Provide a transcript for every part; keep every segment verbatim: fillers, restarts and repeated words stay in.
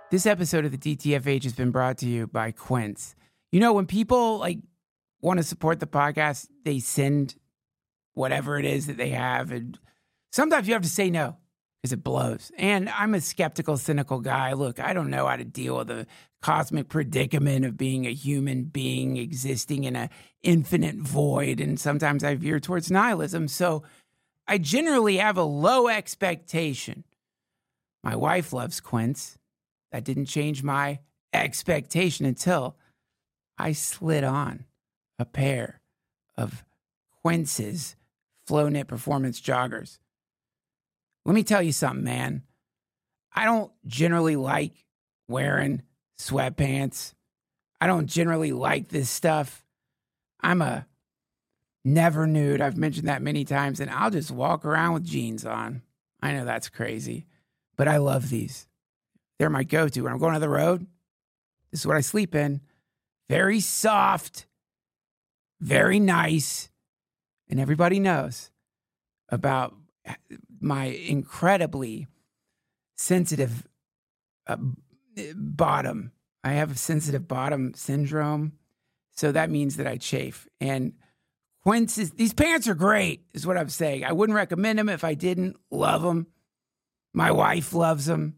This episode of the D T F H has been brought to you by Quince. You know, when people like want to support the podcast, they send whatever it is that they have. And sometimes you have to say no because it blows. And I'm a skeptical, cynical guy. Look, I don't know how to deal with the cosmic predicament of being a human being existing in an infinite void. And sometimes I veer towards nihilism. So I generally have a low expectation. My wife loves Quince. That didn't change my expectation until I slid on a pair of Quince's Flow Knit Performance joggers. Let me tell you something, man. I don't generally like wearing sweatpants. I don't generally like this stuff. I'm a never nude. I've mentioned that many times, and I'll just walk around with jeans on. I know that's crazy, but I love these. They're my go-to. When I'm going on the road, this is what I sleep in. Very soft, very nice, and everybody knows about my incredibly sensitive uh, bottom. I have a sensitive bottom syndrome, so that means that I chafe. And Quince's, these pants are great, is what I'm saying. I wouldn't recommend them if I didn't love them. My wife loves them.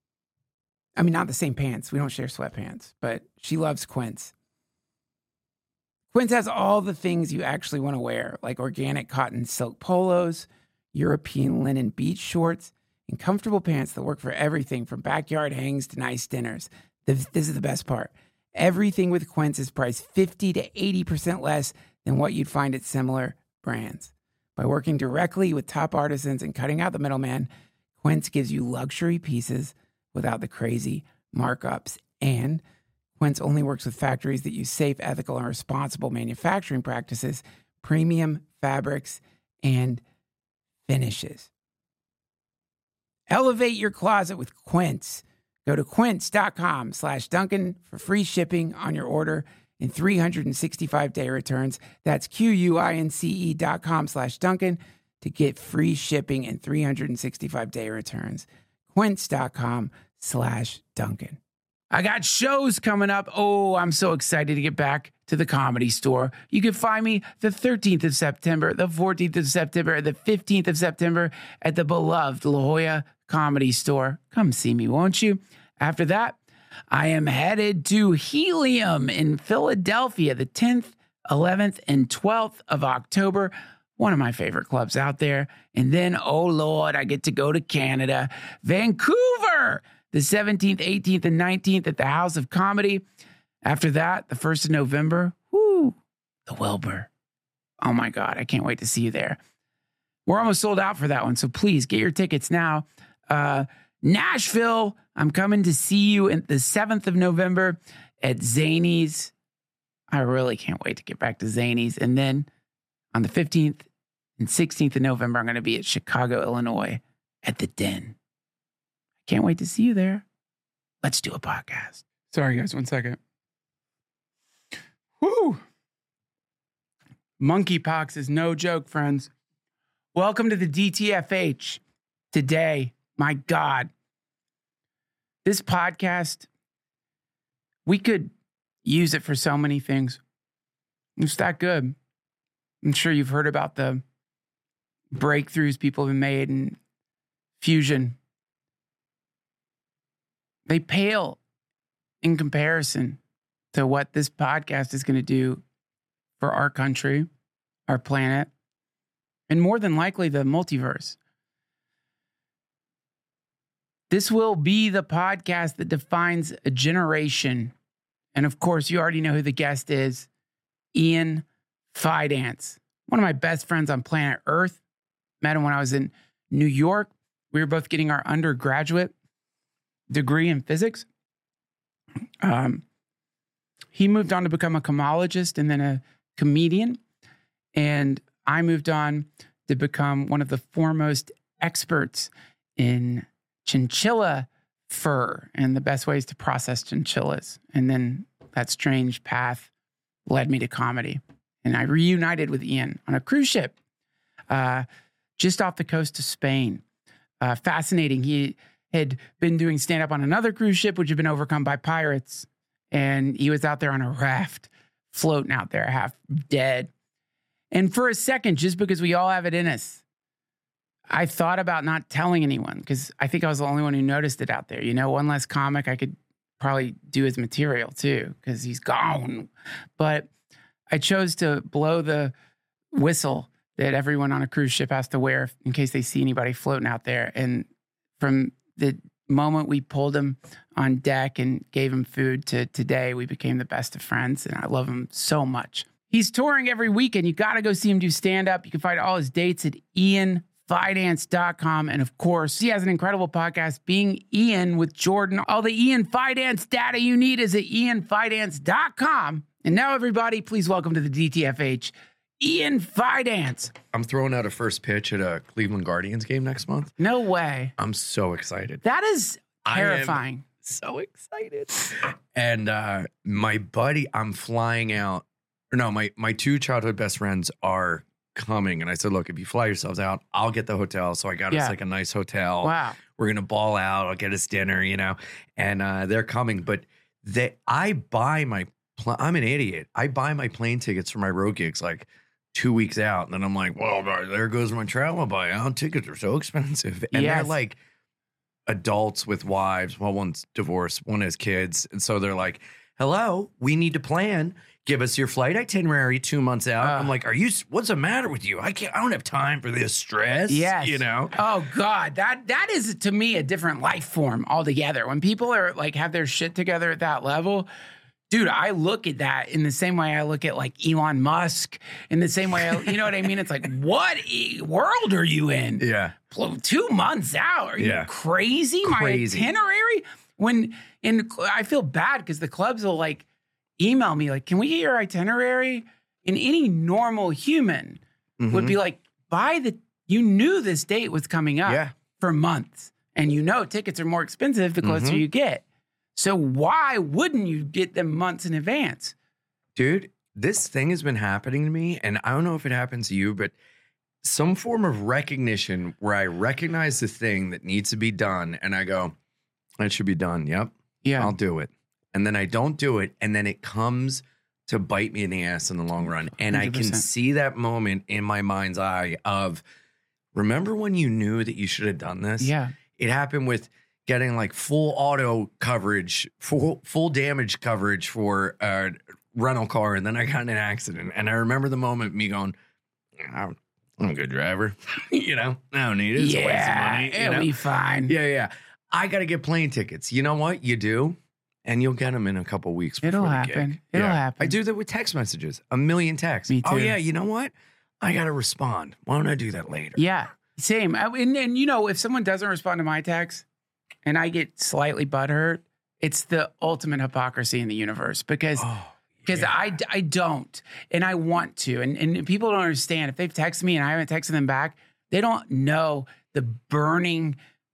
I mean, not the same pants. We don't share sweatpants, but she loves Quince. Quince has all the things you actually want to wear, like organic cotton silk polos, European linen beach shorts, and comfortable pants that work for everything from backyard hangs to nice dinners. This, this is the best part. Everything with Quince is priced fifty to eighty percent less than what you'd find at similar brands. By working directly with top artisans and cutting out the middleman, Quince gives you luxury pieces without the crazy markups. And Quince only works with factories that use safe, ethical, and responsible manufacturing practices, premium fabrics, and finishes. Elevate your closet with Quince. Go to quince.com slash Duncan for free shipping on your order and three hundred sixty-five day returns. That's Q-U-I-N-C-E dot com slash Duncan to get free shipping and three hundred sixty-five day returns. Quince.com slash Duncan. I got shows coming up. Oh, I'm so excited to get back to the Comedy Store. You can find me the thirteenth of September, the fourteenth of September, and the fifteenth of September at the beloved La Jolla Comedy Store. Come see me, won't you? After that, I am headed to Helium in Philadelphia, the tenth, eleventh, and twelfth of October. One of my favorite clubs out there. And then, oh Lord, I get to go to Canada, Vancouver, the seventeenth, eighteenth, and nineteenth at the House of Comedy. After that, the first of November, whoo, the Wilbur. Oh my God, I can't wait to see you there. We're almost sold out for that one, so please get your tickets now. Uh, Nashville, I'm coming to see you in the seventh of November at Zanies. I really can't wait to get back to Zanies. And then on the fifteenth and sixteenth of November, I'm going to be at Chicago, Illinois at the Den. Can't wait to see you there. Let's do a podcast. Sorry, guys. One second. Woo! Monkeypox is no joke, friends. Welcome to the D T F H. Today, my God, this podcast, we could use it for so many things. It's that good. I'm sure you've heard about the breakthroughs people have made in fusion. They pale in comparison to what this podcast is going to do for our country, our planet, and more than likely the multiverse. This will be the podcast that defines a generation. And of course, you already know who the guest is, Ian Fidance, one of my best friends on planet Earth. Met him when I was in New York. We were both getting our undergraduate degree in physics. Um, he moved on to become a comologist and then a comedian. And I moved on to become one of the foremost experts in chinchilla fur and the best ways to process chinchillas. And then that strange path led me to comedy. And I reunited with Ian on a cruise ship uh, just off the coast of Spain. Uh, fascinating. He had been doing stand up on another cruise ship, which had been overcome by pirates. And he was out there on a raft, floating out there, half dead. And for a second, just because we all have it in us, I thought about not telling anyone because I think I was the only one who noticed it out there. You know, one less comic, I could probably do his material too because he's gone. But I chose to blow the whistle that everyone on a cruise ship has to wear in case they see anybody floating out there. And from the moment we pulled him on deck and gave him food to today, we became the best of friends, and I love him so much. He's touring every weekend. You got to go see him do stand-up. You can find all his dates at ian fidance dot com. And of course, he has an incredible podcast, Being Ian with Jordan. All the Ian Fidance data you need is at ian fidance dot com. And now, everybody, please welcome to the D T F H, Ian Fidance. I'm throwing out a first pitch at a Cleveland Guardians game next month. No way. I'm so excited. That is terrifying. So excited. And uh, my buddy, I'm flying out. Or no, my, my two childhood best friends are coming. And I said, look, if you fly yourselves out, I'll get the hotel. So I got Yeah. us like a nice hotel. Wow. We're going to ball out. I'll get us dinner, you know. And uh, they're coming. But they, I buy my, pl- I'm an idiot. I buy my plane tickets for my road gigs like two weeks out. And then I'm like, well, there goes my travel buyout. Tickets are so expensive. And Yes. they're like adults with wives. Well, one's divorced, one has kids. And so they're like, hello, we need to plan. Give us your flight itinerary two months out. Uh, I'm like, are you, what's the matter with you? I can't, I don't have time for this stress. Yes. You know? Oh God, that that is to me a different life form altogether. When people are like have their shit together at that level, dude, I look at that in the same way I look at like Elon Musk, in the same way, I, you know what I mean? It's like, what e- world are you in? Yeah. Two months out? Are you Yeah. crazy? Crazy. My itinerary? When in I feel bad because the clubs will like email me like, can we get your itinerary? And any normal human Mhm. would be like, by the, you knew this date was coming up Yeah. for months. And you know tickets are more expensive the closer Mhm. you get. So why wouldn't you get them months in advance? Dude, this thing has been happening to me. And I don't know if it happens to you, but some form of recognition where I recognize the thing that needs to be done. And I go, it should be done. Yep. Yeah. I'll do it. And then I don't do it. And then it comes to bite me in the ass in the long run. And one hundred I can percent. see that moment in my mind's eye of, remember when you knew that you should have done this? Yeah. It happened with getting like full auto coverage, full, full damage coverage for a rental car. And then I got in an accident. And I remember the moment me going, I'm I'm a good driver. you know, I don't need it. It's a waste of Yeah. money. You It'll know? be fine. Yeah, yeah. I got to get plane tickets. You know what? You do. And you'll get them in a couple weeks. It'll before the happen. gig. It'll Yeah. happen. I do that with text messages. A million texts. Me Oh, too. yeah. You know what? I got to respond. Why don't I do that later? Yeah. Same. I- And, and, you know, if someone doesn't respond to my text and I get slightly butthurt, it's the ultimate hypocrisy in the universe because Oh, because yeah. I, I don't and I want to. And, and people don't understand. If they've texted me and I haven't texted them back, they don't know the burning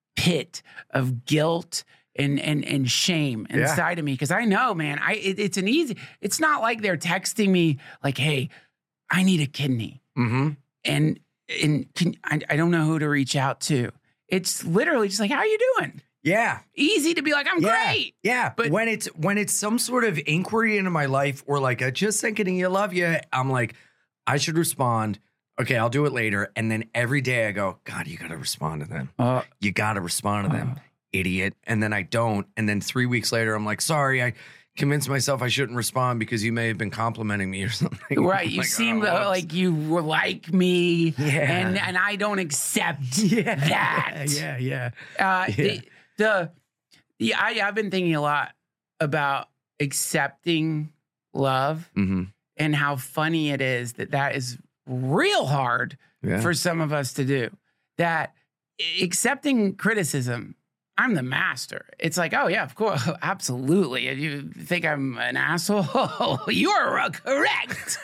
pit of guilt and and and shame Yeah. inside of me. Because I know, man, I it, it's an easy, it's not like they're texting me like, hey, I need a kidney. Mm-hmm. And and can, I, I don't know who to reach out to. It's literally just like, how you doing? Yeah. Easy to be like, I'm Yeah. great. Yeah. But- But when it's when it's some sort of inquiry into my life or like I just thinking you love you, I'm like, I should respond. Okay, I'll do it later. And then every day I go, God, you gotta respond to them. Uh, You gotta respond to them, Uh. idiot. And then I don't. And then three weeks later, I'm like, sorry, I convinced myself I shouldn't respond because you may have been complimenting me or something. right. I'm You like, seem oh, uh, whoops. like you were like me. Yeah. And and I don't accept yeah, that. Yeah, yeah. Uh, Yeah. the, the yeah, I, I've been thinking a lot about accepting love Mm-hmm. and how funny it is that that is real hard Yeah. for some of us to do. That accepting criticism, I'm the master. It's like, oh yeah, of course, absolutely. If you think I'm an asshole, you are uh, correct.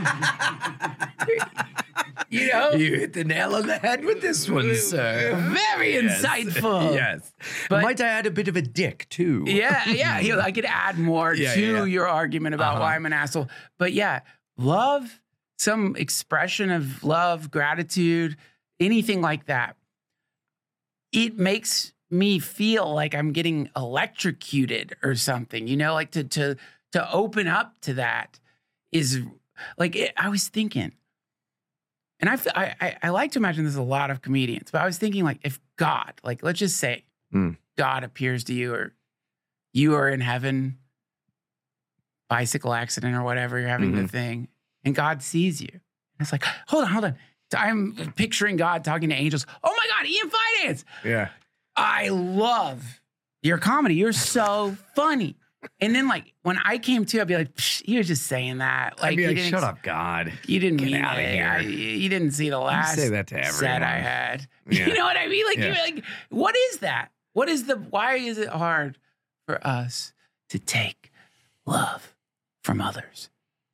you know, You hit the nail on the head with this one, sir. very Yes. insightful. Yes. But- Might I add a bit of a dick, too? Yeah, yeah. You know, I could add more Yeah, to yeah. your argument about Uh-huh. why I'm an asshole. But yeah, love, some expression of love, gratitude, anything like that. It makes me feel like I'm getting electrocuted or something, you know, like to to to open up to that is like it, I was thinking, and I, I I like to imagine there's a lot of comedians, but I was thinking like if God, like let's just say Mm. God appears to you, or you are in heaven, bicycle accident or whatever, you're having Mhm. the thing, and God sees you. And it's like, hold on, hold on. I'm picturing God talking to angels. Oh my God, Ian Finance. Yeah. I love your comedy. You're so funny. And then like when I came to, I'd be like, Psh, he was just saying that. Like, I'd be you like, didn't, shut up, God. You didn't Get mean outta it. here. I, you didn't see the last say that to set I everyone. had. Yeah. You know what I mean? Like, Yeah. you're like, what is that? What is the, why is it hard for us to take love from others?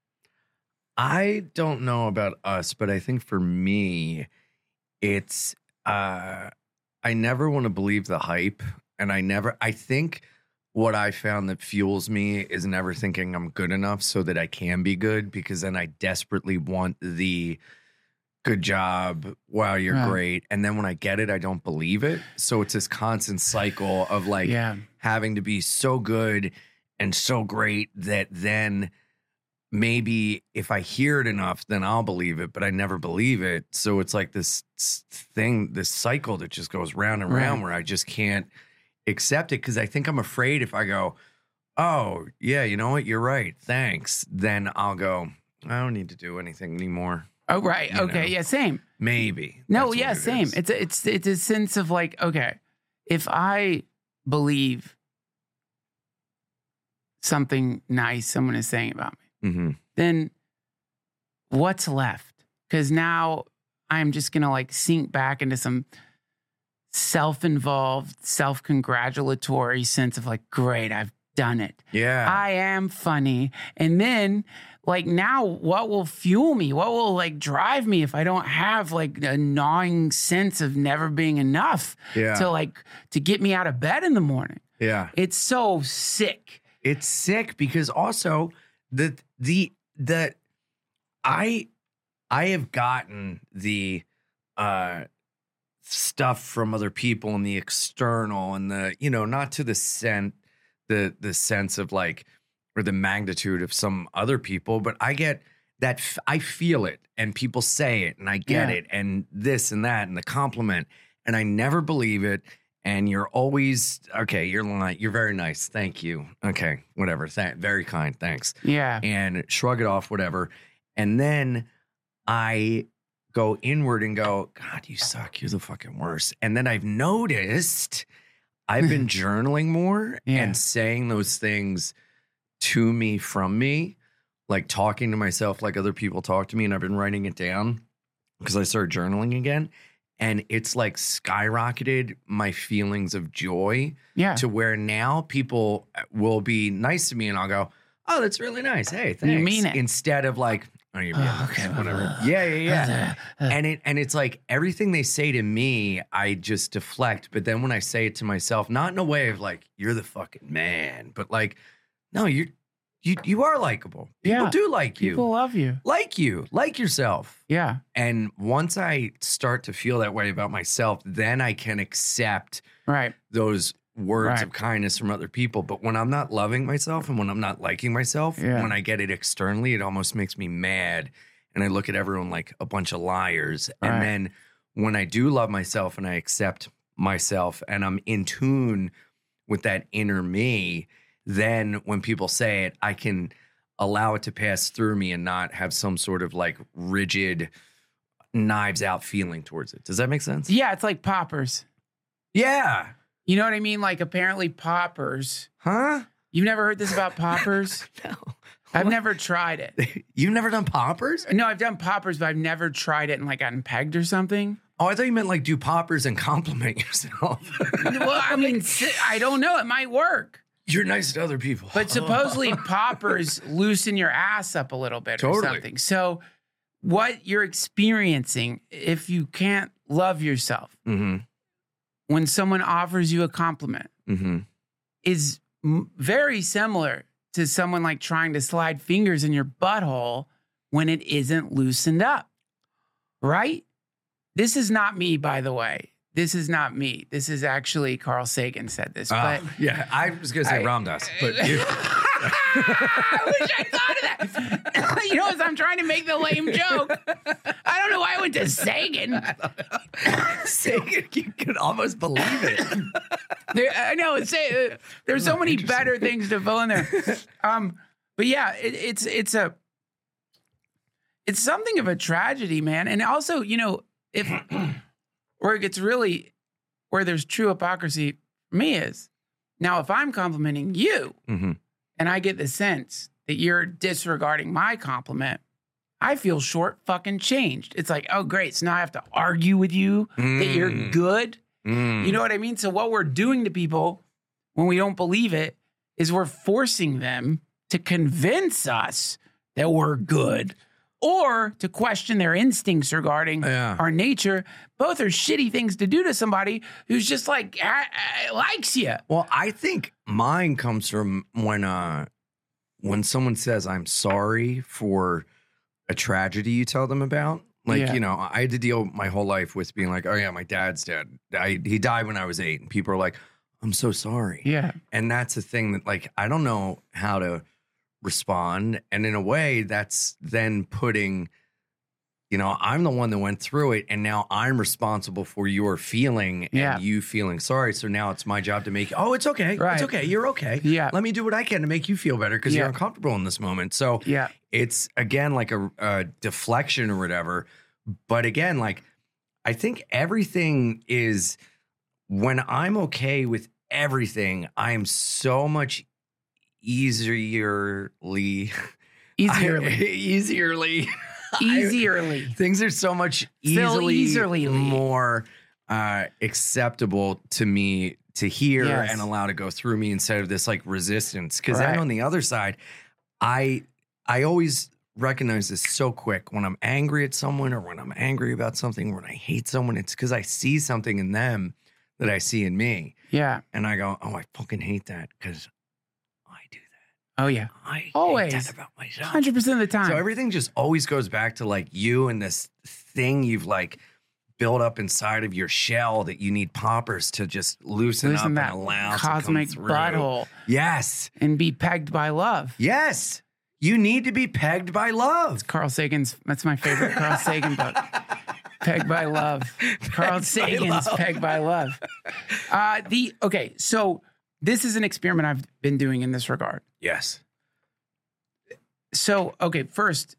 I don't know about us, but I think for me, it's uh I never want to believe the hype. And I never I think what I found that fuels me is never thinking I'm good enough so that I can be good, because then I desperately want the good job, wow, you're Right. great. And then when I get it, I don't believe it. So it's this constant cycle of like Yeah. having to be so good and so great that then maybe if I hear it enough, then I'll believe it, but I never believe it. So it's like this s- thing, this cycle that just goes round and round Right. where I just can't accept it, because I think I'm afraid if I go, oh, yeah, you know what, you're right, thanks, then I'll go, I don't need to do anything anymore. Oh, right. You Okay. know. Yeah. Same. Maybe. No, That's yeah, what it same. is. It's a, it's it's a sense of like, okay, if I believe something nice someone is saying about me, Mhm. then what's left? Because now I'm just gonna like sink back into some self-involved, self-congratulatory sense of like, great, I've done it. Yeah. I am funny. And then like now what will fuel me? What will like drive me if I don't have like a gnawing sense of never being enough yeah. to like to get me out of bed in the morning? yeah. It's so sick. It's sick because also the the the I I have gotten the uh stuff from other people and the external and the, you know, not to the sen- the the sense of like or the magnitude of some other people, but I get that f- I feel it and people say it and I get Yeah. it and this and that and the compliment and I never believe it. And you're always okay. You're lying. You're very nice. Thank you. Okay, whatever. Th- very kind. Thanks. Yeah. And shrug it off, whatever. And then I go inward and go, God, you suck. You're the fucking worst. And then I've noticed I've been journaling more Yeah. and saying those things to me from me, like talking to myself like other people talk to me. And I've been writing it down because I started journaling again. And it's like skyrocketed my feelings of joy Yeah. to where now people will be nice to me and I'll go, oh, that's really nice. Hey, thanks. You mean it. Instead of like, oh, you're being Oh, nice, okay. whatever. Yeah, yeah, yeah. Uh, And it and it's like everything they say to me, I just deflect. But then when I say it to myself, not in a way of like, you're the fucking man, but like, no, you're you you are likable. People Yeah. do like you. People love you. like you. Like yourself. Yeah. And once I start to feel that way about myself, then I can accept Right. those words Right. of kindness from other people. But when I'm not loving myself and when I'm not liking myself, Yeah. when I get it externally, it almost makes me mad. And I look at everyone like a bunch of liars. Right. And then when I do love myself and I accept myself and I'm in tune with that inner me, then when people say it, I can allow it to pass through me and not have some sort of like rigid knives out feeling towards it. Does that make sense? Yeah. It's like poppers. Yeah. You know what I mean? Like apparently poppers. Huh? You've never heard this about poppers? No. I've What? never tried it. You've never done poppers? No, I've done poppers, but I've never tried it and like gotten pegged or something. Oh, I thought you meant like do poppers and compliment yourself. Well, I mean, si- I don't know. It might work. You're nice to other people. But supposedly poppers loosen your ass up a little bit or Totally. something. So what you're experiencing, if you can't love yourself, Mm-hmm. when someone offers you a compliment, Mm-hmm. is m- very similar to someone like trying to slide fingers in your butthole when it isn't loosened up. Right? This is not me, by the way. this is not me. This is actually Carl Sagan said this. Uh, but yeah, I was going to say I- Ram Dass, but you, I wish I thought of that. You know, as I'm trying to make the lame joke, I don't know why I went to Sagan. Sagan, you can almost believe it. There, I know. It's, uh, there's so Oh, many interesting. better things to fill in there. Um, but yeah, it, it's it's a it's something of a tragedy, man. And also, you know, if where it gets really where there's true hypocrisy for me is now if I'm complimenting you Mm-hmm. and I get the sense that you're disregarding my compliment, I feel short fucking changed. It's like, oh great, so now I have to argue with you that you're Mm. good. Mm. You know what I mean? So what we're doing to people when we don't believe it is we're forcing them to convince us that we're good or to question their instincts regarding Yeah. our nature. Both are shitty things to do to somebody who's just like ah, ah, likes you. Well, I think mine comes from when uh when someone says I'm sorry for a tragedy you tell them about. Like, Yeah. you know, I had to deal my whole life with being like, oh yeah, my dad's dead. I, he died when I was eight. And people are like, I'm so sorry. Yeah. And that's the thing that like, I don't know how to respond. And in a way that's then putting, you know, I'm the one that went through it and now I'm responsible for your feeling and Yeah. you feeling sorry. So now it's my job to make, oh, it's okay. Right. It's okay. You're okay. Yeah. Let me do what I can to make you feel better because Yeah. you're uncomfortable in this moment. So Yeah. it's again like a, a deflection or whatever. But again, like I think everything is when I'm okay with everything, I am so much easierly, Easierly. easierly, Easierly. things are so much Phil easily easerly. more uh, acceptable to me to hear Yes. and allow to go through me instead of this like resistance. Because Right. then on the other side, I I always recognize this so quick when I'm angry at someone or when I'm angry about something, when I hate someone, it's because I see something in them that I see in me. Yeah. And I go, oh, I fucking hate that because I do Oh yeah. that. I Always. hate that about myself. one hundred percent of the time. So everything just always goes back to like you and this thing you've like built up inside of your shell that you need poppers to just loosen, Listen up that and allow cosmic to come through. butthole Yes. and be pegged by love. Yes. You need to be pegged by love. Carl Sagan's, that's my favorite Carl Sagan book. Pegged by Love. Carl by Sagan's Love. Pegged by Love. Uh, the okay, so this is an experiment I've been doing in this regard. Yes. So, okay, first,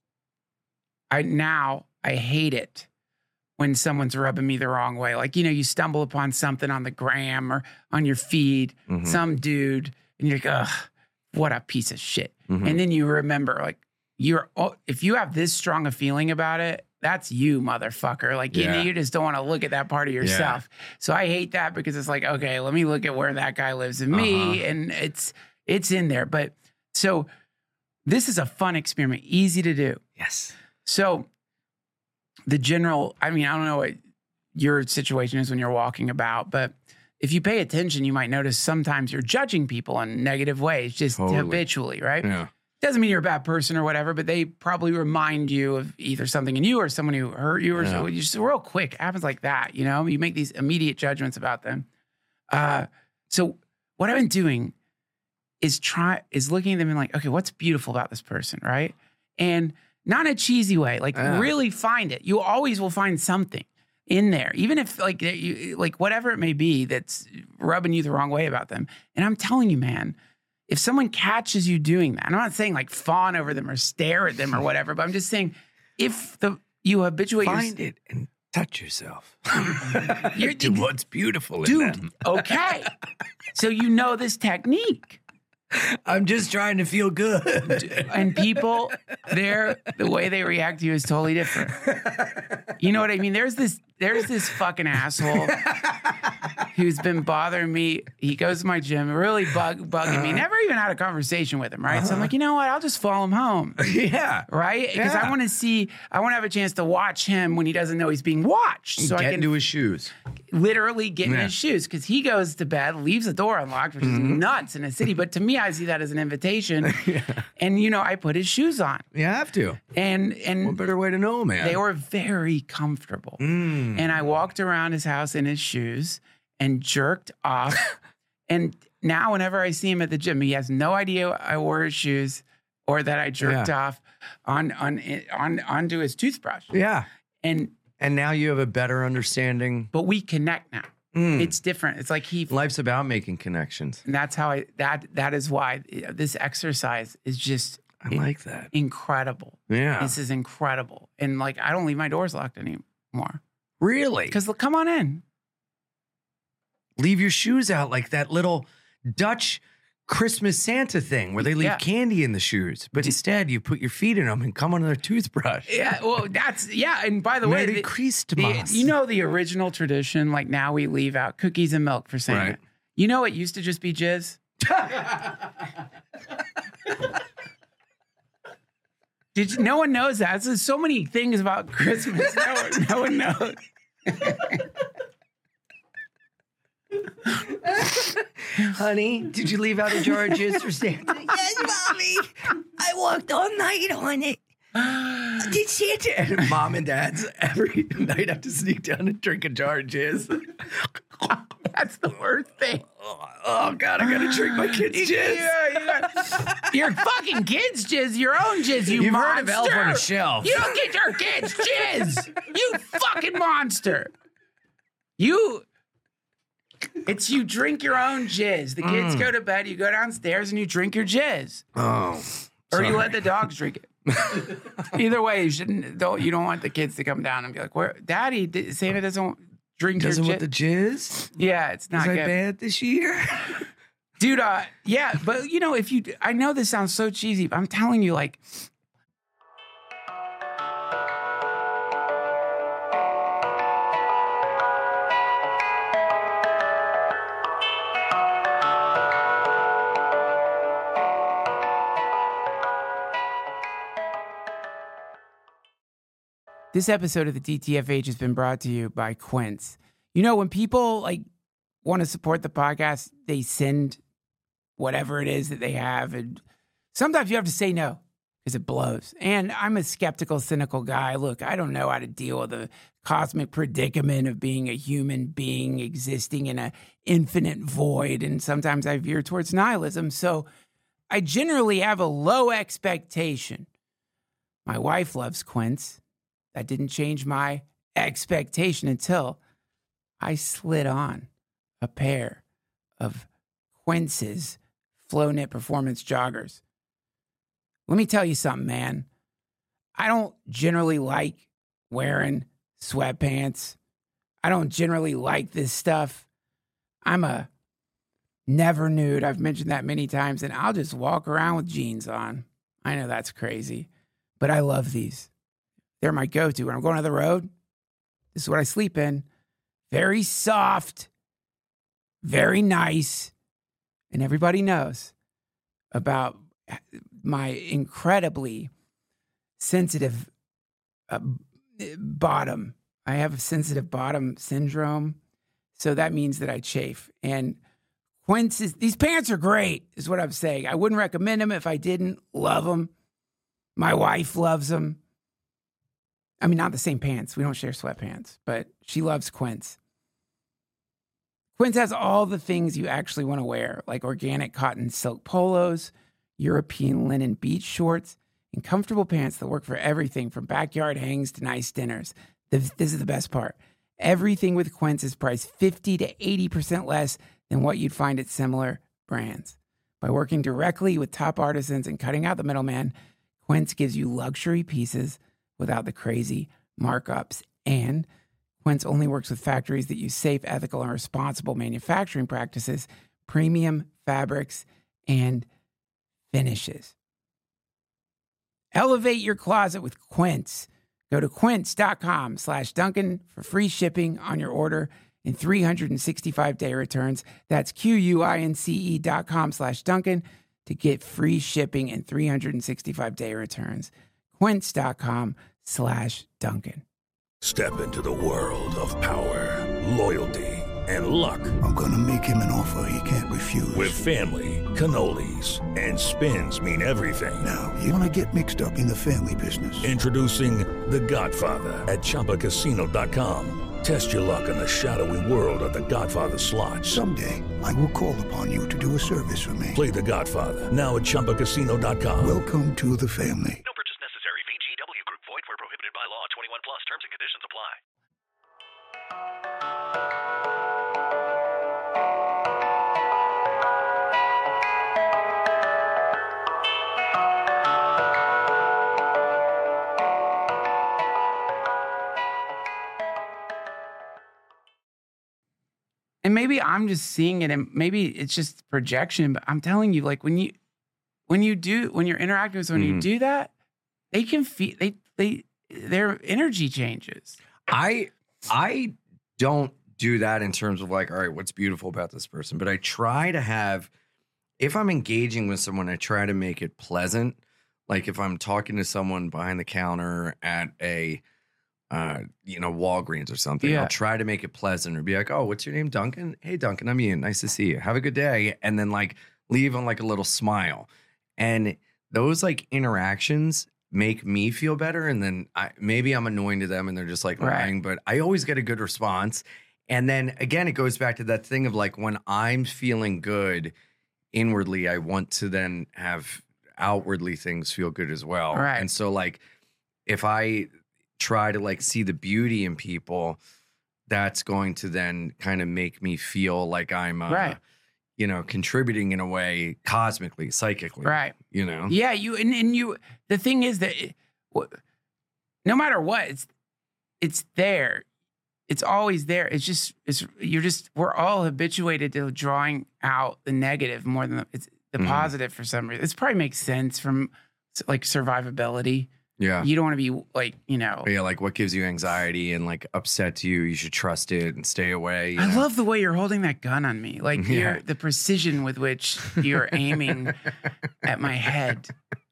I now I hate it when someone's rubbing me the wrong way. Like, you know, you stumble upon something on the gram or on your feed, Mhm. some dude, and you're like, ugh, what a piece of shit. Mhm. And then you remember, like, you're oh, if you have this strong a feeling about it, that's you, motherfucker. Like, you, Yeah. you just don't want to look at that part of yourself. So I hate that because it's like, okay, let me look at where that guy lives in me, Uh-huh. and it's it's in there. But so this is a fun experiment, easy to do. Yes. So the general, I mean, I don't know what your situation is when you're walking about, but if you pay attention, you might notice sometimes you're judging people in negative ways, just Totally. habitually, right? Yeah. Doesn't mean you're a bad person or whatever, but they probably remind you of either something in you or someone who hurt you or Yeah. so. You just real quick, it happens like that, you know? You make these immediate judgments about them. Uh, so what I've been doing is try is looking at them and like, okay, what's beautiful about this person, right? And not in a cheesy way, like Yeah. really find it. You always will find something in there, even if like you, like whatever it may be that's rubbing you the wrong way about them. And I'm telling you, man, if someone catches you doing that, I'm not saying like fawn over them or stare at them or whatever, but I'm just saying if the you habituate Find your, it and touch yourself. You're- Do what's beautiful in dude, them. okay, so you know this technique. I'm just trying to feel good. And people, they're the way they react to you is totally different. You know what I mean? There's this, there's this fucking asshole who's been bothering me. He goes to my gym, really bug bugging me. Never even had a conversation with him, right? So I'm like, you know what? I'll just follow him home, Yeah. right? Because I Yeah. want to see, I want to have a chance to watch him when he doesn't know he's being watched, so Get I can into his shoes. literally get in Yeah. his shoes because he goes to bed, leaves the door unlocked, which is nuts in a city. But to me, I see that as an invitation. And you know, I put his shoes on, You have to. and and What better way to know, man? they were very comfortable. Mm. Mm. And I walked around his house in his shoes and jerked off. And now whenever I see him at the gym, he has no idea I wore his shoes or that I jerked Yeah. off on on on onto his toothbrush. Yeah. And And now you have a better understanding. but we connect now. Mm. It's different. It's like he Life's about making connections. and that's how I that that is why this exercise is just I like that. incredible. Yeah. This is incredible. And like I don't leave my doors locked anymore. Really? Because come on in. Leave your shoes out like that little Dutch Christmas Santa thing where they leave Yeah. candy in the shoes. But instead, you put your feet in them and come on their toothbrush. Yeah, well, that's yeah. And by the way, Merry the- Christmas. the- you know the original tradition. Like now we leave out cookies and milk for Santa. Right. You know it used to just be jizz. Did you, no one knows that? There's so many things about Christmas. No, one- no one knows. Honey, did you leave out a jar of jizz for Santa? Yes, Mommy. I worked all night on it. Did Santa? And mom and dad's every night have to sneak down and drink a jar of jizz. That's the worst thing. Oh, oh, God, I gotta drink my kid's jizz. Yeah, yeah. Your fucking kids' jizz, your own jizz, you You've monster. heard of Elf on a Shelf. You don't get your kids' jizz. You fucking monster. You, it's you drink your own jizz. The kids Mm. go to bed, you go downstairs and you drink your jizz. Oh, Or you sorry. let the dogs drink it. Either way, you shouldn't, don't, you don't want the kids to come down and be like, "Where, Daddy, did, Santa doesn't drink Doesn't your want the jizz." jizz? Yeah, it's not Was I good. bad this year? Dude, uh, yeah, but you know, if you, I know this sounds so cheesy, but I'm telling you, like, this episode of the D T F H has been brought to you by Quince. You know, when people like want to support the podcast, they send whatever it is that they have. And sometimes you have to say no because it blows. And I'm a skeptical, cynical guy. Look, I don't know how to deal with the cosmic predicament of being a human being existing in an infinite void. And sometimes I veer towards nihilism. So I generally have a low expectation. My wife loves Quince. That didn't change my expectation until I slid on a pair of Quince's Flow Knit Performance joggers. Let me tell you something, man. I don't generally like wearing sweatpants. I don't generally like this stuff. I'm a never nude. I've mentioned that many times, and I'll just walk around with jeans on. I know that's crazy, but I love these. They're my go-to. When I'm going on the road, this is what I sleep in. Very soft, very nice. And everybody knows about my incredibly sensitive uh, bottom. I have a sensitive bottom syndrome. So that means that I chafe. And Quince is, these pants are great, is what I'm saying. I wouldn't recommend them if I didn't love them. My wife loves them. I mean, not the same pants. We don't share sweatpants, but she loves Quince. Quince has all the things you actually want to wear, like organic cotton silk polos, European linen beach shorts, and comfortable pants that work for everything from backyard hangs to nice dinners. This, this is the best part. Everything with Quince is priced fifty to eighty percent less than what you'd find at similar brands. By working directly with top artisans and cutting out the middleman, Quince gives you luxury pieces without the crazy markups. And Quince only works with factories that use safe, ethical, and responsible manufacturing practices, premium fabrics, and finishes. Elevate your closet with Quince. Go to quince.com slash Duncan for free shipping on your order and three hundred sixty-five day returns. That's Q-U-I-N-C-E dot com slash Duncan to get free shipping and three hundred sixty-five day returns. Quince.com slash Duncan. Step into the world of power, loyalty, and luck. I'm gonna make him an offer he can't refuse. With family, cannolis, and spins mean everything. Now, you wanna get mixed up in the family business. Introducing The Godfather at Chumba Casino dot com. Test your luck in the shadowy world of The Godfather slot. Someday, I will call upon you to do a service for me. Play The Godfather, now at Chumba Casino dot com. Welcome to the family. No purchase necessary. V G W Group. Void where prohibited by law. twenty-one plus. Terms and conditions apply. And maybe I'm just seeing it, and maybe it's just projection. But I'm telling you, like when you, when you do, when you're interacting with someone, Mhm. you do that, they can feel they they their energy changes. I I don't do that in terms of like, all right, what's beautiful about this person? But I try to have, if I'm engaging with someone, I try to make it pleasant. Like if I'm talking to someone behind the counter at a, uh, you know, Walgreens or something, Yeah. I'll try to make it pleasant or be like, oh, what's your name, Duncan? Hey, Duncan, I'm Ian. Nice to see you. Have a good day. And then like leave on like a little smile. And those like interactions make me feel better. And then I, maybe I'm annoying to them and they're just like Right. lying, but I always get a good response. And then again, it goes back to that thing of like when I'm feeling good inwardly, I want to then have outwardly things feel good as well. Right. And so like if I try to like see the beauty in people, that's going to then kind of make me feel like I'm uh, Right. you know, contributing in a way cosmically, psychically. Right. You know? Yeah, you and, and you. The thing is that it, wh- no matter what, it's it's there. It's always there. It's just it's you're just we're all habituated to drawing out the negative more than the, it's the Mhm. positive for some reason. This probably makes sense from like survivability. Yeah. You don't want to be like you know. But yeah, like what gives you anxiety and like upsets you, you should trust it and stay away. you I know? love the way you're holding that gun on me, like Yeah. you're, the precision with which you're aiming at my head.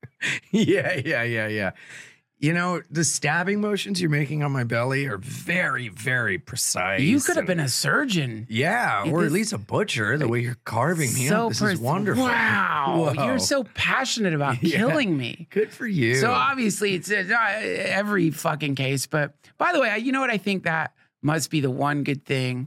yeah, yeah, yeah, yeah. You know, the stabbing motions you're making on my belly are very, very precise. You could have and- been a surgeon. Yeah, It or at is- least a butcher, the way you're carving me so up. This pers- is wonderful. Wow, Whoa. you're so passionate about Yeah. killing me. Good for you. So obviously, it's uh, not every fucking case. But by the way, I- you know what? I think that must be the one good thing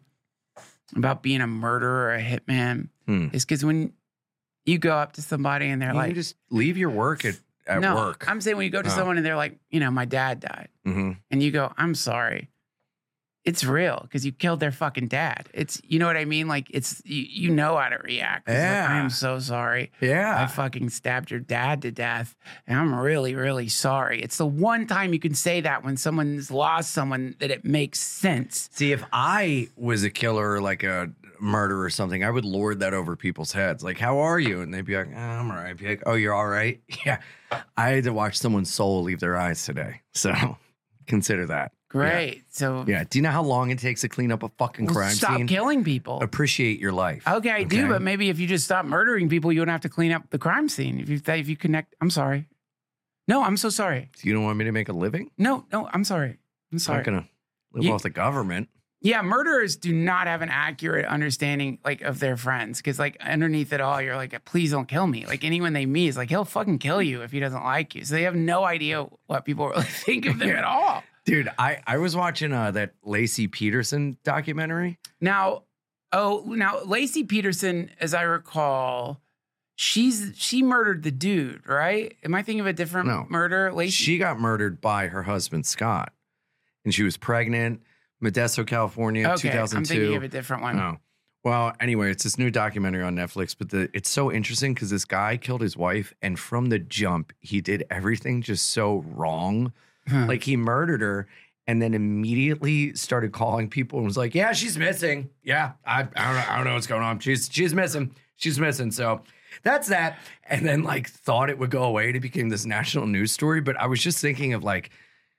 about being a murderer or a hitman Hmm. is because when you go up to somebody and they're you like, can just leave your work at, at no, work. I'm saying when you go to Oh. someone and they're like, you know, my dad died. hmm And you go, I'm sorry. It's real because you killed their fucking dad. It's, you know what I mean? Like, it's, you, you know how to react. It's like, Yeah. I am so sorry. I Yeah. fucking stabbed your dad to death. And I'm really, really sorry. It's the one time you can say that when someone's lost someone that it makes sense. See, if I was a killer or like a murderer or something, I would lord that over people's heads. Like, how are you? And they'd be like, oh, I'm all right. I'd be like, oh, you're all right? Yeah. I had to watch someone's soul leave their eyes today. So consider that. Great. So Yeah. Do you know how long it takes to clean up a fucking well, crime stop scene? killing people. Appreciate your life. Okay, I do, but maybe if you just stop murdering people, you wouldn't have to clean up the crime scene. If you if you connect, I'm sorry. No, I'm so sorry. You don't want me to make a living? No, no, I'm sorry. I'm I'm sorry. not going to live You- off the government. Yeah, murderers do not have an accurate understanding like of their friends because like underneath it all, you're like, please don't kill me. Like anyone they meet is like, he'll fucking kill you if he doesn't like you. So they have no idea what people really think of them at all. Dude, I, I was watching uh, that Lacey Peterson documentary. Now, oh, now Lacey Peterson, as I recall, she's she murdered the dude, right? Am I thinking of a different No. murder? Lacey. She got murdered by her husband, Scott. And she was pregnant, Modesto, California, okay, two thousand two. I'm thinking of a different one. Oh. Well, anyway, it's this new documentary on Netflix, but the, it's so interesting because this guy killed his wife, and from the jump, he did everything just so wrong. Huh. Like he murdered her and then immediately started calling people and was like, yeah, she's missing. Yeah, I, I, don't, know, I don't know what's going on. She's she's missing. She's missing. So that's that. And then like thought it would go away. And it became this national news story. But I was just thinking of like,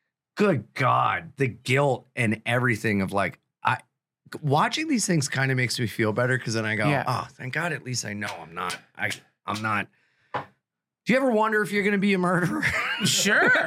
good God, the guilt and everything of like, I watching these things kind of makes me feel better because then I go, Yeah. oh, thank God, at least I know I'm not. I I'm not. Do you ever wonder if you're going to be a murderer? Sure. Like,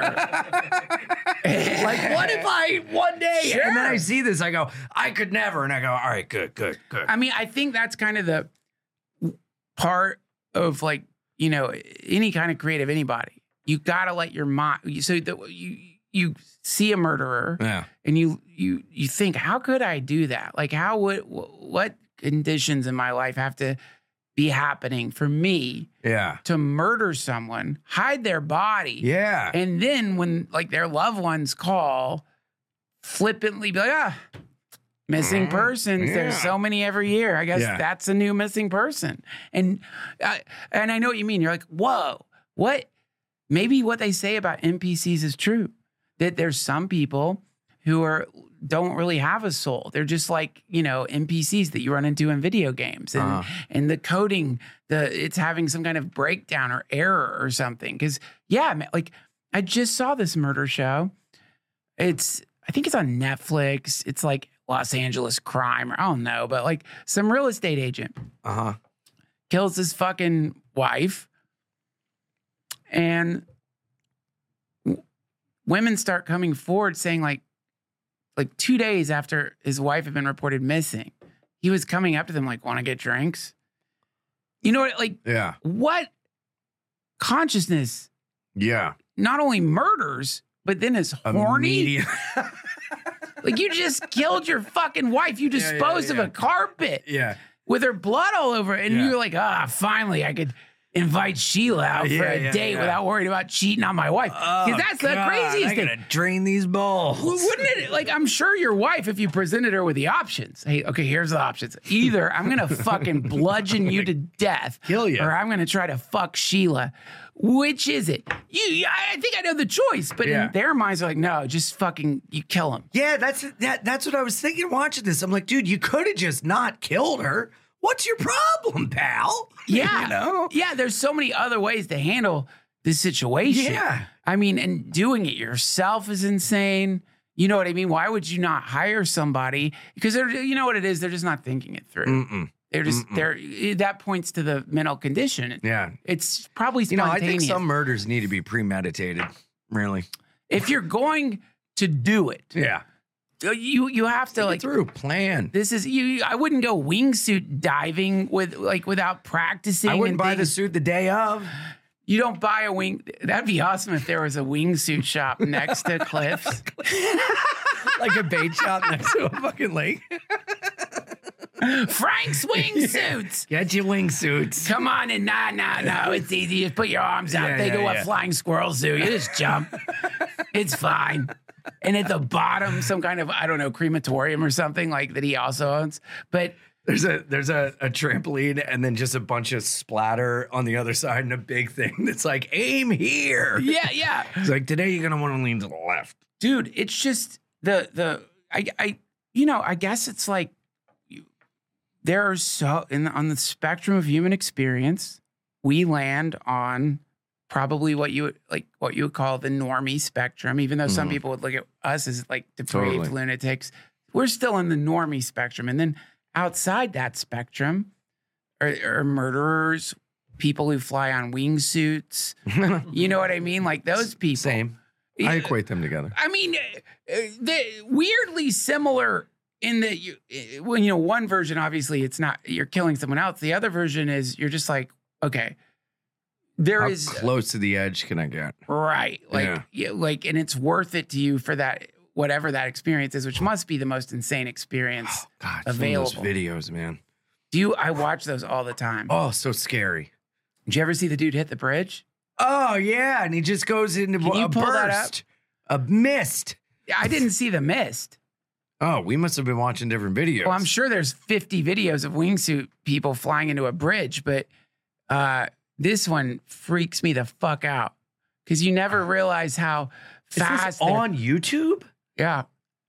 what if I one day and then I Sure. see this, I go, I could never, and I go, all right, good, good, good. I mean, I think that's kind of the part of like, you know, any kind of creative anybody. You got to let your mind, so that you you see a murderer Yeah. and you you you think, how could I do that? Like, how would what conditions in my life have to be happening for me Yeah. to murder someone, hide their body, Yeah. and then when like their loved ones call, flippantly be like, ah, missing persons. There's Yeah. so many every year. I guess Yeah. that's a new missing person. And I, and I know what you mean. You're like, whoa, what? Maybe what they say about N P Cs is true. That there's some people who are don't really have a soul. They're just like, you know, N P Cs that you run into in video games. And Uh-huh. and the coding, the it's having some kind of breakdown or error or something. Cause yeah, man, like I just saw this murder show. It's I think it's on Netflix. It's like Los Angeles crime, or I don't know, but like some real estate agent Uh huh. kills his fucking wife, and w- women start coming forward saying like, like two days after his wife had been reported missing, he was coming up to them like, want to get drinks? You know what? Like, Yeah. what consciousness Yeah. not only murders, but then is horny? Immediate- Like, you just killed your fucking wife. You Yeah, yeah, disposed yeah. of a carpet yeah. with her blood all over it. And Yeah. you're like, ah, finally, I could invite Sheila out for Yeah, a yeah, date yeah. without worrying about cheating on my wife. Because that's the craziest I thing. gotta drain these balls. Well, wouldn't it? Like, I'm sure your wife, if you presented her with the options, hey, okay, here's the options. Either I'm gonna fucking bludgeon you to death, Kill you. or I'm gonna try to fuck Sheila. Which is it? You, I think I know the choice, but Yeah. in their minds, they're like, no, just fucking, you kill him. Yeah, that's that. That's what I was thinking watching this. I'm like, dude, you could have just not killed her. What's your problem, pal? Yeah, You know? yeah. There's so many other ways to handle this situation. Yeah. I mean, and doing it yourself is insane. You know what I mean? Why would you not hire somebody? Because they're, you know what it is? They're just not thinking it through. Mm-mm. They're just they're that points to the mental condition. Yeah. It's probably You know, I spontaneous. think some murders need to be premeditated. Really. If you're going to do it, Yeah. you you have to Think it like through plan. this is you. I wouldn't go wingsuit diving with like without practicing. I wouldn't and buy the things. suit the day of. You don't buy a wing. That'd be awesome if there was a wingsuit shop next to Cliff's. Like a bait shop next to a fucking lake. Frank's wingsuits. Get your wingsuits. Come on in. Nah, nah, no. It's easy. Just put your arms out. Yeah, they yeah, do a yeah. flying squirrel zoo. You just jump. It's fine. And at the bottom, some kind of, I don't know, crematorium or something like that he also owns. But There's a there's a, a trampoline and then just a bunch of splatter on the other side and a big thing that's like, aim here. yeah, yeah. It's like, today you're gonna want to lean to the left. Dude, it's just the, the, I, I, you know, I guess it's like, you, there are so, in, on the spectrum of human experience, we land on probably what you would like what you would call the normie spectrum, even though some Mhm. people would look at us as like depraved Totally. lunatics. We're still in the normie spectrum. And then outside that spectrum are, are murderers, people who fly on wingsuits. You know what I mean? Like those people. Same. I equate them together. I mean, uh, they weirdly similar in that you, uh, when you know one version, obviously it's not you're killing someone else. The other version is you're just like, okay, there How is close to the edge can I get? right, like, Yeah. yeah, like, and it's worth it to you for that whatever that experience is, which must be the most insane experience. God, some of those Available. videos, man. Do you? I watch those all the time. Oh, so scary. Did you ever see the dude hit the bridge? Oh yeah, and he just goes into Can you a pull that up? burst, a mist. I didn't see the mist. Oh, we must have been watching different videos. Well, I'm sure there's fifty videos of wingsuit people flying into a bridge, but uh, this one freaks me the fuck out because you never realize how Is this fast they're- on YouTube? Yeah.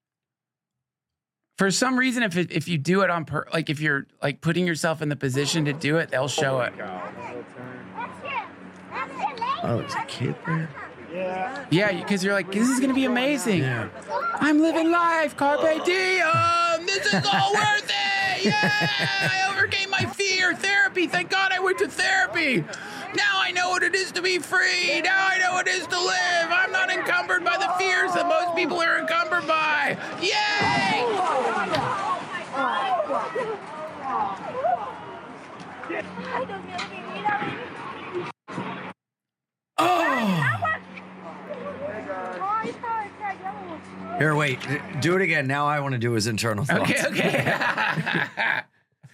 For some reason, if it, if you do it on per, like if you're like putting yourself in the position to do it, they'll show it. Oh, there's a kid there. Yeah, because you're like, this is gonna be amazing. Yeah. I'm living life, carpe diem. This is all worth it. Yeah, I overcame my fear. Therapy. Thank God I went to therapy. Now I know what it is to be free. Now I know what it is to live. I'm not encumbered by the fears that most people are encumbered by. Yay! Oh, Here, wait. Do it again. Now I want to do his internal thoughts. Okay, okay.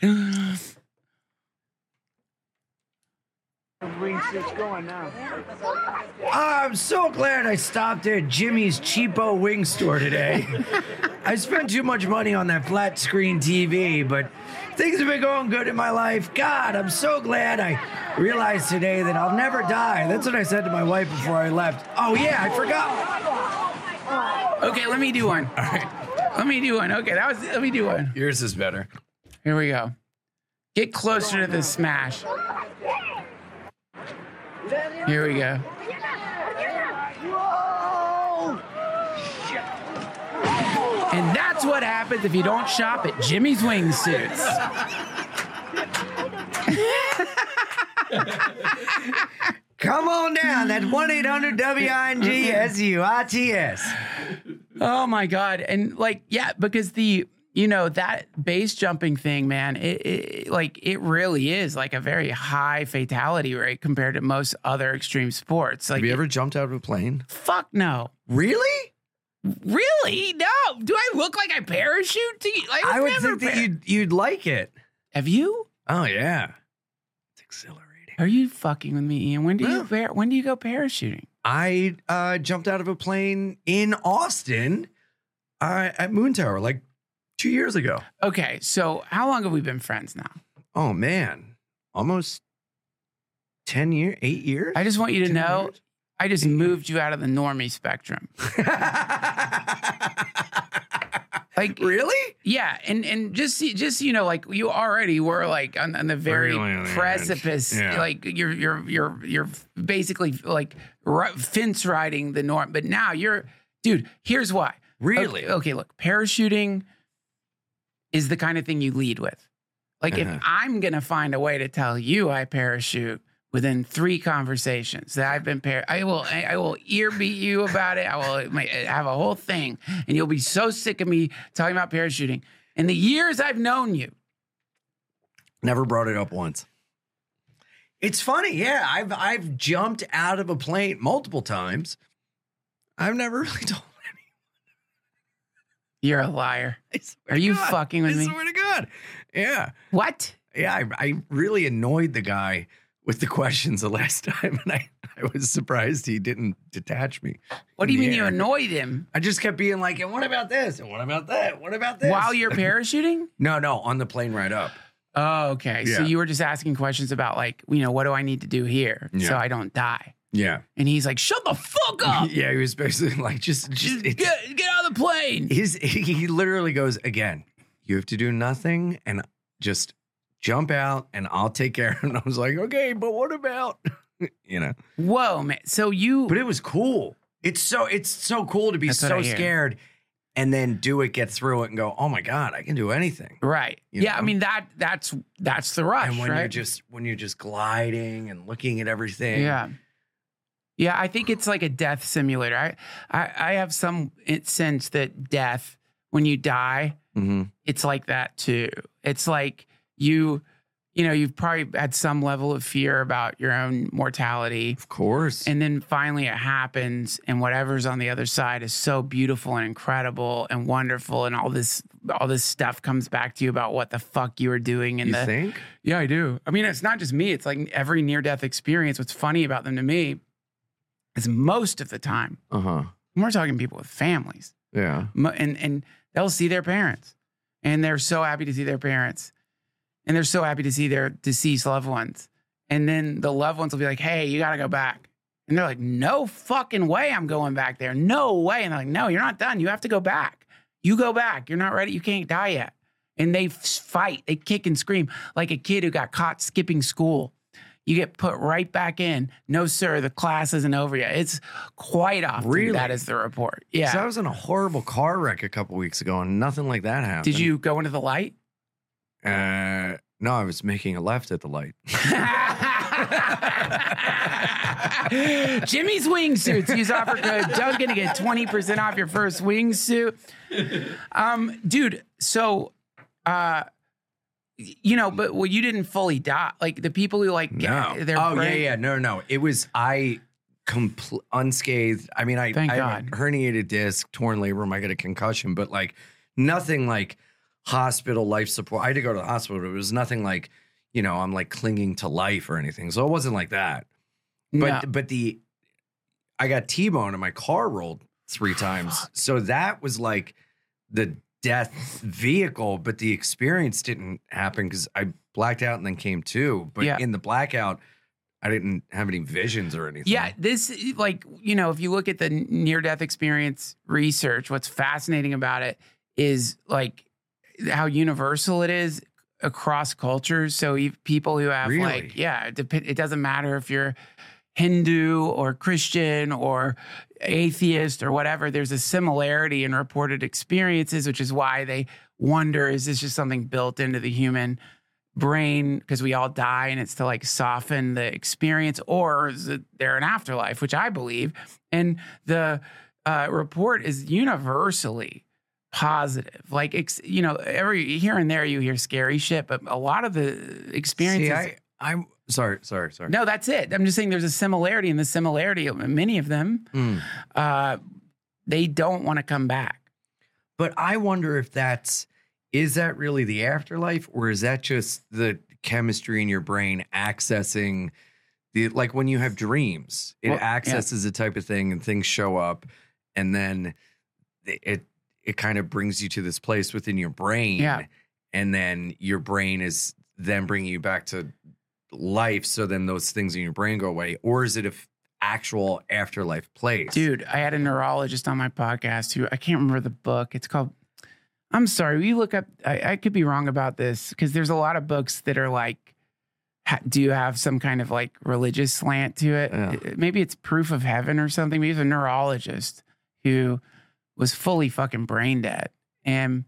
I'm so glad I stopped at Jimmy's Cheapo Wing Store today. I spent too much money on that flat screen T V, but things have been going good in my life. God, I'm so glad I realized today that I'll never die. That's what I said to my wife before I left. Oh, yeah, I forgot. Okay, let me do one. All right. Let me do one. Okay, that was, let me do one. Yours is better. Here we go. Get closer to the smash. Here we go. And that's what happens if you don't shop at Jimmy's Wingsuits. Come on down. That's one eight hundred W I N G S U I T S. Oh my God. And like, yeah, because the, you know, that base jumping thing, man, it, it like it really is like a very high fatality rate compared to most other extreme sports. Like, Have you ever jumped out of a plane? Fuck no. Really? Really? No. Do I look like I parachute to you? Like, I would never think that par- you'd, you'd like it. Have you? Oh, yeah. It's exhilarating. Are you fucking with me, Ian? When do No. you par- when do you go parachuting? I uh, jumped out of a plane in Austin uh, at Moon Tower like two years ago. Okay, so how long have we been friends now? Oh, man. Almost ten years, eight years? I just want you to Ten know, years? I just moved you out of the normie spectrum. Like, Really? yeah, and and just just you know, like you already were like on, on the very Really on the precipice. edge. Yeah. Like you're you're you're you're basically like ri- fence riding the norm, but now you're, dude. Here's why. Really? Okay, okay, look, parachuting is the kind of thing you lead with. Like Uh-huh. if I'm gonna find a way to tell you I parachute within three conversations that I've been par, I will I will ear beat you about it. I will ma- have a whole thing, and you'll be so sick of me talking about parachuting. In the years I've known you, Never brought it up once. It's funny, yeah. I've I've jumped out of a plane multiple times. I've never really told you're a liar. I swear Are to you God. fucking with I me? swear to God. Yeah. What? Yeah, I, I really annoyed the guy with the questions the last time, and I, I was surprised he didn't detach me. What do in you the mean you air. annoyed him I just kept being like, and what about this? And what about that? What about this? while you're parachuting? No, no, on the plane ride up. Oh, okay. So Yeah. you were just asking questions about like, you know, what do I need to do here so Yeah. I don't die? Yeah. And he's like, shut the fuck up. Yeah, he was basically like, just, just, Just it's, get, get out of the plane. his, he literally goes, again, you have to do nothing and just jump out and I'll take care of it. And I was like, okay, but what about, you know, Whoa, man. So you, but it was cool. It's so, it's so cool to be That's what so I hear. scared and then do it, get through it and go, oh my God, I can do anything. right. You Yeah. I know? mean, that, that's, that's the rush, And when right? you're just, when you're just gliding and looking at everything. yeah. Yeah. I think it's like a death simulator. I, I, I have some sense that death, when you die, Mm-hmm. it's like that too. It's like you, you know, you've probably had some level of fear about your own mortality. Of course. And then finally it happens, and whatever's on the other side is so beautiful and incredible and wonderful, and all this all this stuff comes back to you about what the fuck you were doing. And you the think? yeah, I do. I mean, it's not just me. It's like every near death experience. What's funny about them to me is most of the time, Uh-huh. and we're talking people with families, Yeah. mo- and and they'll see their parents, and they're so happy to see their parents. And they're so happy to see their deceased loved ones. And then the loved ones will be like, hey, you got to go back. And they're like, no fucking way I'm going back there. No way. And they're like, no, you're not done. You have to go back. You go back. You're not ready. You can't die yet. And they f- fight. They kick and scream like a kid who got caught skipping school. You get put right back in. No, sir, the class isn't over yet. It's quite often Really? that is the report. Yeah. So I was in a horrible car wreck a couple weeks ago and nothing like that happened. Did you go into the light? Uh, no, I was making a left at the light. Jimmy's Wingsuits. Use offer code Duncan to get twenty percent off your first wingsuit. Um, dude, so, uh, you know, but well, you didn't fully die. Like the people who like, No. they're oh, brain- yeah, yeah. No, no. It was, I compl- unscathed. I mean, I, Thank I have a God. herniated disc, torn labrum, I get a concussion, but like nothing like hospital life support. I had to go to the hospital, but it was nothing like, you know, I'm like clinging to life or anything. So it wasn't like that. But No. but the I got T-boned and my car rolled three times. So that was like the death vehicle, but the experience didn't happen because I blacked out and then came to. But Yeah. in the blackout, I didn't have any visions or anything. Yeah, this, like, you know, if you look at the near death experience research, what's fascinating about it is like how universal it is across cultures. So you- people who have Really? like, yeah, it, dep- it doesn't matter if you're Hindu or Christian or atheist or whatever, there's a similarity in reported experiences, which is why they wonder, is this just something built into the human brain because we all die and it's to like soften the experience, or is it there an afterlife, which I believe. And the uh, report is universally positive. Like, ex- you know, every here and there you hear scary shit, but a lot of the experiences. See, I, I'm sorry, sorry, sorry. No, that's it. I'm just saying there's a similarity, and the similarity, many of them, Mm. uh, they don't want to come back. But I wonder if that's, is that really the afterlife, or is that just the chemistry in your brain accessing the, like when you have dreams, it Well, yeah. accesses a type of thing and things show up, and then it, it, it kind of brings you to this place within your brain. Yeah. And then your brain is then bringing you back to life. So then those things in your brain go away. Or is it a f- actual afterlife place? Dude, I had a neurologist on my podcast who, I can't remember the book. It's called, I'm sorry, will you look up, I, I could be wrong about this because there's a lot of books that are like, ha, do you have some kind of like religious slant to it? Yeah. Maybe it's Proof of Heaven or something. Maybe it's a neurologist who was fully fucking brain dead. And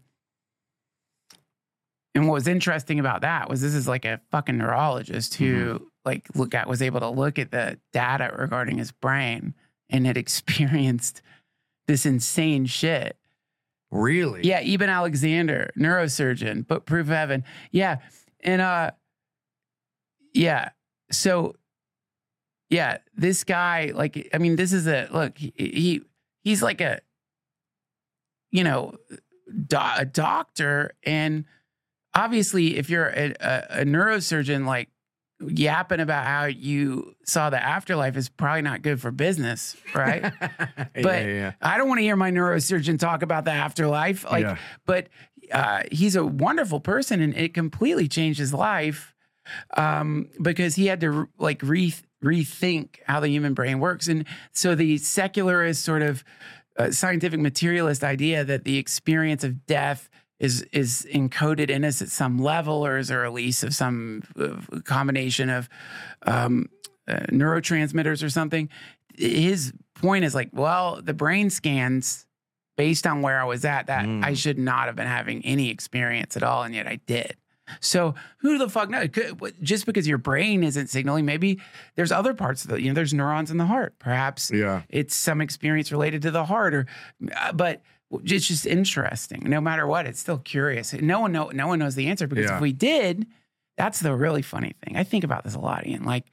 and what was interesting about that was this is like a fucking neurologist who Mm-hmm. like look at was able to look at the data regarding his brain and had experienced this insane shit. Really? Yeah, Eben Alexander, neurosurgeon, but Proof of Heaven. Yeah. And uh yeah. So yeah, this guy, like, I mean, this is a look, he, he he's like a you know, do, a doctor, and obviously if you're a, a, a neurosurgeon, like yapping about how you saw the afterlife is probably not good for business, right? yeah, But yeah, yeah. I don't want to hear my neurosurgeon talk about the afterlife. Like, Yeah. but uh, he's a wonderful person, and it completely changed his life um, because he had to like re- rethink how the human brain works. And so the secularist sort of uh, scientific materialist idea that the experience of death is is encoded in us at some level, or is a release of some uh, combination of um, uh, neurotransmitters or something. His point is like, well, the brain scans based on where I was at, that Mm. I should not have been having any experience at all, and yet I did. So who the fuck knows? Could, just because your brain isn't signaling, maybe there's other parts of the, you know, there's neurons in the heart. Perhaps Yeah. it's some experience related to the heart, or, uh, but it's just interesting. No matter what, it's still curious. No one know, no one knows the answer, because Yeah. if we did, that's the really funny thing. I think about this a lot, Ian. Like,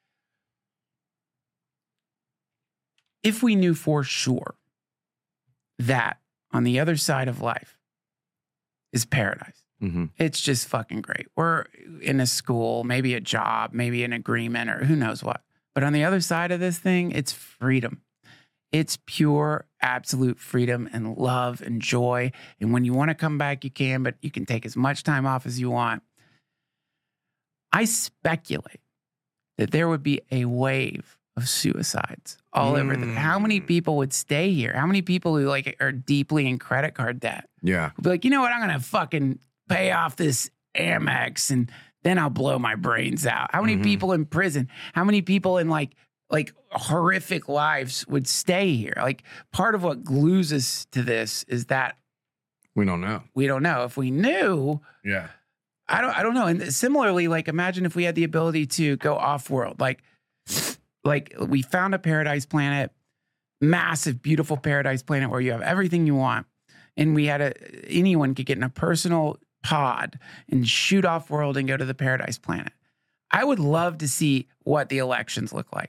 if we knew for sure that on the other side of life is paradise, Mm-hmm. it's just fucking great. We're in a school, maybe a job, maybe an agreement, or who knows what. But on the other side of this thing, it's freedom. It's pure, absolute freedom and love and joy. And when you want to come back, you can, but you can take as much time off as you want. I speculate that there would be a wave of suicides all over the, how many Mm. people would stay here? How many people who like are deeply in credit card debt Yeah. would be like, you know what, I'm going to fucking pay off this Amex and then I'll blow my brains out. How many Mhm. people in prison? How many people in like, like horrific lives would stay here? Like, part of what glues us to this is that We don't know. we don't know. If we knew, Yeah. I don't I don't know. And similarly, like, imagine if we had the ability to go off world. Like, like we found a paradise planet, massive, beautiful paradise planet where you have everything you want. And we had a anyone could get in a personal pod and shoot off world and go to the paradise planet. I would love to see what the elections look like.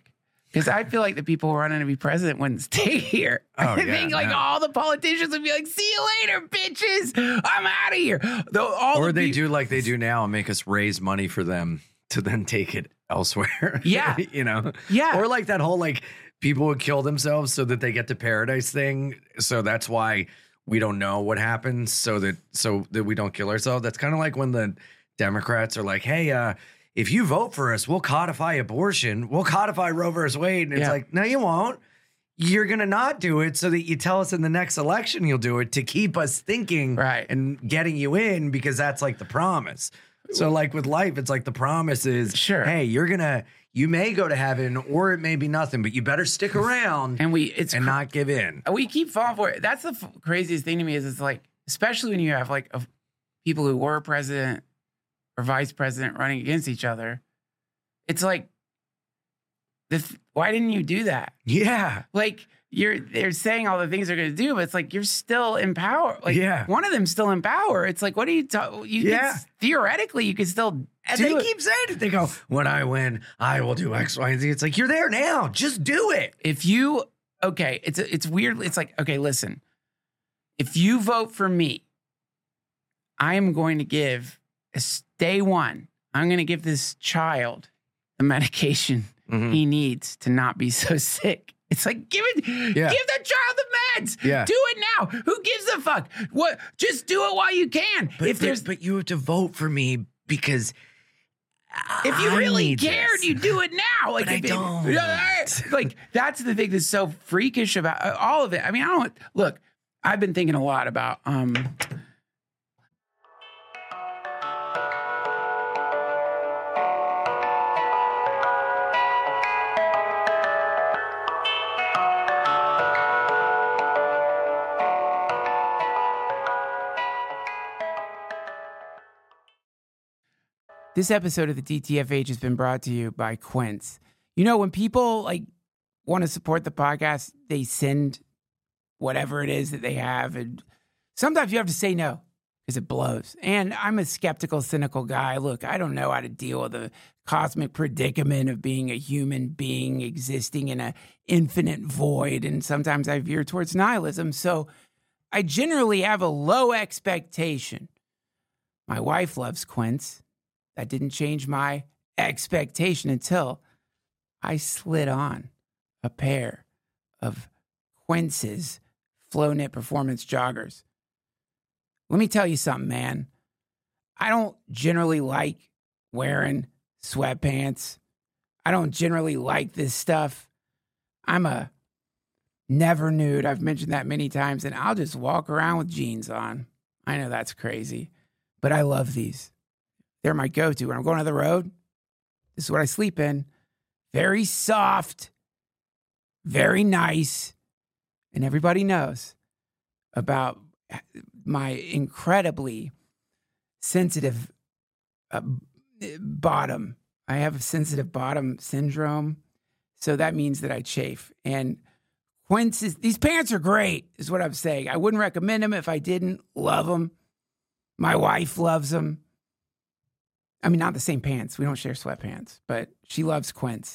Because I feel like the people who are running to be president wouldn't stay here. Oh, I yeah, think like no. all the politicians would be like, see you later, bitches. I'm out of here. The, all Or the they peop- do like they do now and make us raise money for them to then take it elsewhere. Yeah. you know? Yeah. Or like that whole like people would kill themselves so that they get to paradise thing. So that's why we don't know what happens so that so that we don't kill ourselves. That's kind of like when the Democrats are like, hey, uh, if you vote for us, we'll codify abortion. We'll codify Roe versus Wade. And it's Yeah. like, no, you won't. You're going to not do it so that you tell us in the next election you'll do it to keep us thinking Right. and getting you in because that's like the promise. So like with life, it's like the promise is, Sure. hey, you're going to, you may go to heaven or it may be nothing, but you better stick around and, And we, it's cr- not give in. we keep falling for it. That's the f- craziest thing to me is it's like, especially when you have like a, people who were president or vice president running against each other. It's like, this. Why didn't you do that? Yeah. Like you're, they're saying all the things they're going to do, but it's like you're still in power. Like Yeah. one of them's still in power. It's like, what do you? Ta- you Yeah. could, theoretically, you could still And do they it. keep saying it. They go, when I win, I will do X, Y, and Z. It's like, you're there now. Just do it. If you okay, it's it's weird. It's like, okay, listen. If you vote for me, I am going to give as day one, I'm going to give this child the medication Mhm. he needs to not be so sick. It's like, give it, Yeah. give the child the meds. Yeah. Do it now. Who gives a fuck? What? Just do it while you can. But, if there's, but you have to vote for me because if you I really need cared, this. you do it now. Like But I if it- don't. like that's the thing that's so freakish about uh, all of it. I mean, I don't look. I've been thinking a lot about um. This episode of the D T F H has been brought to you by Quince. You know, when people like want to support the podcast, they send whatever it is that they have. And sometimes you have to say no because it blows. And I'm a skeptical, cynical guy. Look, I don't know how to deal with the cosmic predicament of being a human being existing in an infinite void. And sometimes I veer towards nihilism. So I generally have a low expectation. My wife loves Quince. That didn't change my expectation until I slid on a pair of Quince's Flow Knit Performance joggers. Let me tell you something, man. I don't generally like wearing sweatpants. I don't generally like this stuff. I'm a never nude. I've mentioned that many times, and I'll just walk around with jeans on. I know that's crazy, but I love these. They're my go-to. When I'm going on the road, this is what I sleep in. Very soft, very nice. And everybody knows about my incredibly sensitive uh, bottom. I have a sensitive bottom syndrome. So that means that I chafe. And Quince is, these pants are great, is what I'm saying. I wouldn't recommend them if I didn't love them. My wife loves them. I mean, not the same pants. We don't share sweatpants, but she loves Quince.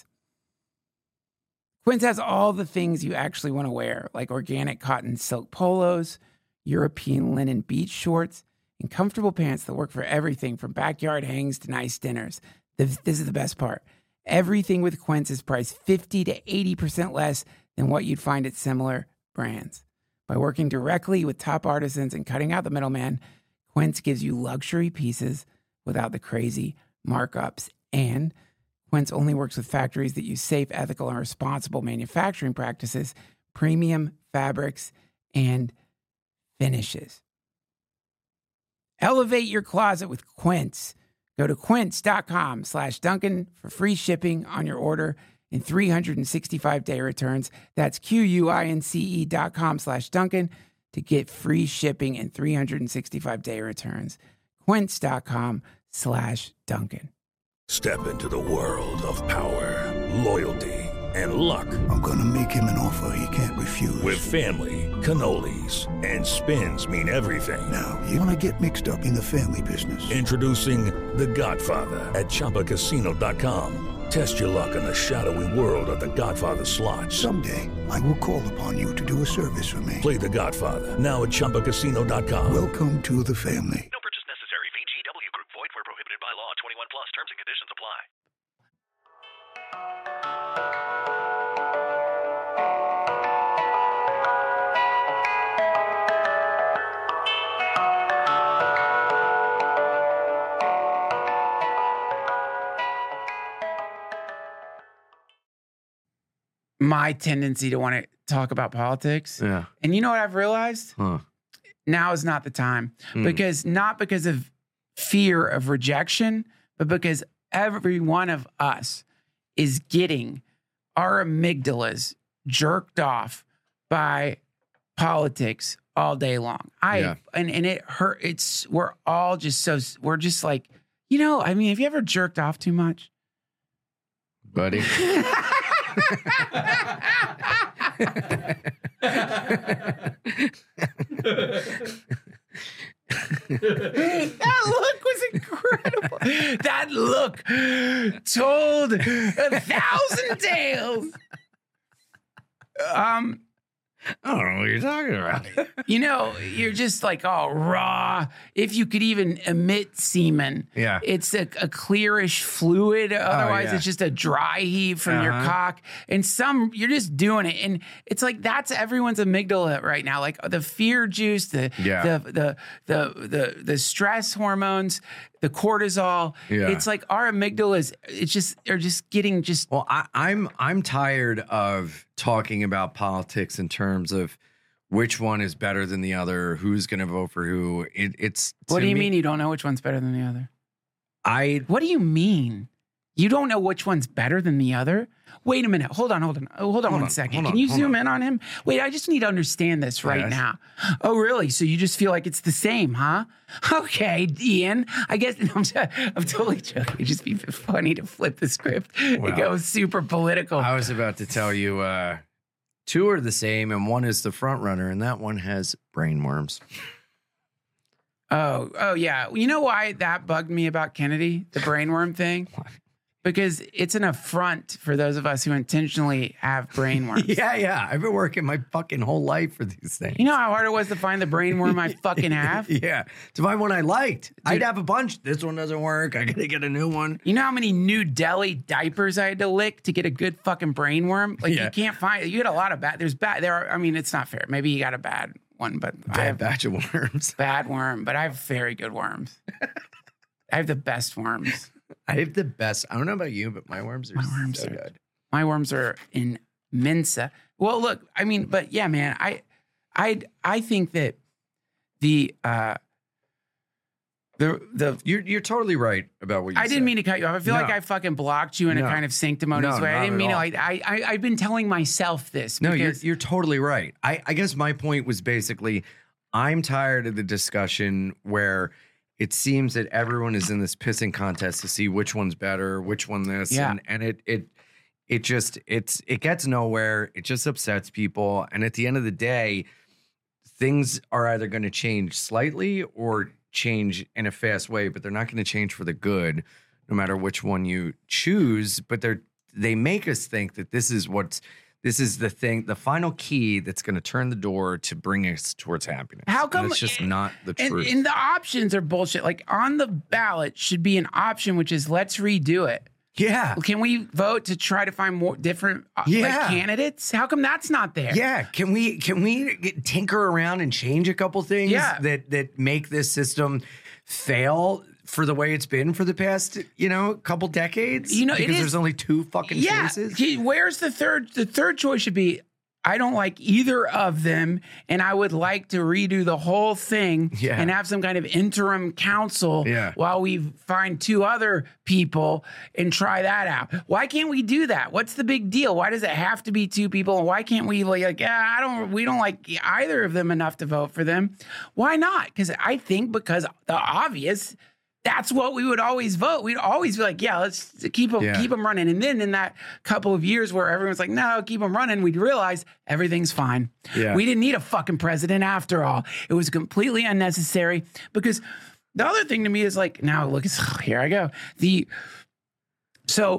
Quince has all the things you actually want to wear, like organic cotton silk polos, European linen beach shorts, and comfortable pants that work for everything from backyard hangs to nice dinners. This, this is the best part. Everything with Quince is priced fifty to eighty percent less than what you'd find at similar brands. By working directly with top artisans and cutting out the middleman, Quince gives you luxury pieces without the crazy markups. And Quince only works with factories that use safe, ethical, and responsible manufacturing practices, premium fabrics, and finishes. Elevate your closet with Quince. Go to quince.com slash Duncan for free shipping on your order and three hundred sixty-five day returns. That's Q-U-I-N-C-E dot com slash Duncan to get free shipping and three hundred sixty-five day returns. Quince.com slash Duncan. Step into the world of power, loyalty, and luck. I'm gonna make him an offer he can't refuse. With family, cannolis, and spins mean everything. Now, you wanna get mixed up in the family business. Introducing The Godfather at Chumba Casino dot com. Test your luck in the shadowy world of The Godfather slot. Someday, I will call upon you to do a service for me. Play The Godfather now at Chumba Casino dot com. Welcome to the family. No purchase necessary. V G W Group. Void where prohibited by law. twenty-one plus. Terms and conditions apply. My tendency to want to talk about politics. Yeah. And you know what I've realized? Huh. Now is not the time. Hmm. Because not because of fear of rejection, but because every one of us is getting our amygdalas jerked off by politics all day long. I Yeah. and, and it hurt. It's we're all just so we're just like, you know, I mean, have you ever jerked off too much? Buddy. That look was incredible. That look told a thousand tales. Um, I don't know what you're talking about. you know, you're just like all raw. If you could even emit semen, Yeah. it's a, a clearish fluid. Otherwise, yeah. it's just a dry heave from your Uh-huh. cock. And some, you're just doing it, and it's like that's everyone's amygdala right now. Like the fear juice, the Yeah. the the the the the stress hormones, the cortisol. Yeah. It's like our amygdalas. It's just are just getting just. Well, I, I'm I'm tired of talking about politics in terms of which one is better than the other, who's going to vote for who. It, it's What to do you me- mean you don't know which one's better than the other? I What do you mean? You don't know which one's better than the other? Wait a minute. Hold on, hold on. Oh, hold on Hold one on, second. hold Can on, you hold zoom on. in on him? Wait, I just need to understand this right Yes. now. Oh, really? So you just feel like it's the same, huh? Okay, Ian. I guess no, I'm, t- I'm totally joking. It'd just be funny to flip the script. Well, it goes super political. I was about to tell you uh, two are the same, and one is the front runner, and that one has brain worms. Oh, oh yeah. You know why that bugged me about Kennedy, the brainworm thing? Because it's an affront for those of us who intentionally have brainworms. Yeah, yeah. I've been working my fucking whole life for these things. You know how hard it was to find the brainworm I fucking have? Yeah, to find one I liked. I'd have a bunch. This one doesn't work. I gotta get a new one. You know how many New Delhi diapers I had to lick to get a good fucking brainworm? Like Yeah. you can't find. You get a lot of bad. There's bad. There are. I mean, it's not fair. Maybe you got a bad one, but I Bad have batch of worms. bad worm. But I have very good worms. I have the best worms. I have the best. I don't know about you, but my worms are My worms so are- good. My worms are in Mensa. Well, look. I mean, but yeah, man. I, I, I think that the uh, the the You're you're totally right about what you I said. didn't mean to cut you off. I feel No. like I fucking blocked you in No. a kind of sanctimonious No, way. I not didn't at mean it all. like I, I I've been telling myself this. No, you're because- you're totally right. I, I guess my point was basically I'm tired of the discussion where it seems that everyone is in this pissing contest to see which one's better, which one this, Yeah. and, and it it it just it's it gets nowhere. It just upsets people. And at the end of the day, things are either going to change slightly or change in a fast way, but they're not going to change for the good, no matter which one you choose. But they're they make us think that this is what's this is the thing, the final key that's going to turn the door to bring us towards happiness. How And come- it's just not the and, truth? and the options are bullshit. Like on the ballot should be an option, which is let's redo it. yeah. Can we vote to try to find more different uh, like, Yeah. candidates? How come that's not there? Yeah, can we can we get, tinker around and change a couple things Yeah. that that make this system fail for the way it's been for the past, you know, couple decades? You know, it because is- there's only two fucking Yeah. choices. He- Where's the third? The third choice should be I don't like either of them, and I would like to redo the whole thing Yeah. and have some kind of interim council Yeah. while we find two other people and try that out. Why can't we do that? What's the big deal? Why does it have to be two people? And why can't we like, like yeah, I don't we don't like either of them enough to vote for them? Why not? Because I think because the obvious. That's what we would always vote. We'd always be like, yeah, let's keep them, Yeah. keep them running. And then in that couple of years where everyone's like, no, keep them running, we'd realize everything's fine. Yeah. We didn't need a fucking president after all. It was completely unnecessary because the other thing to me is like, now look, it's, here I go. The so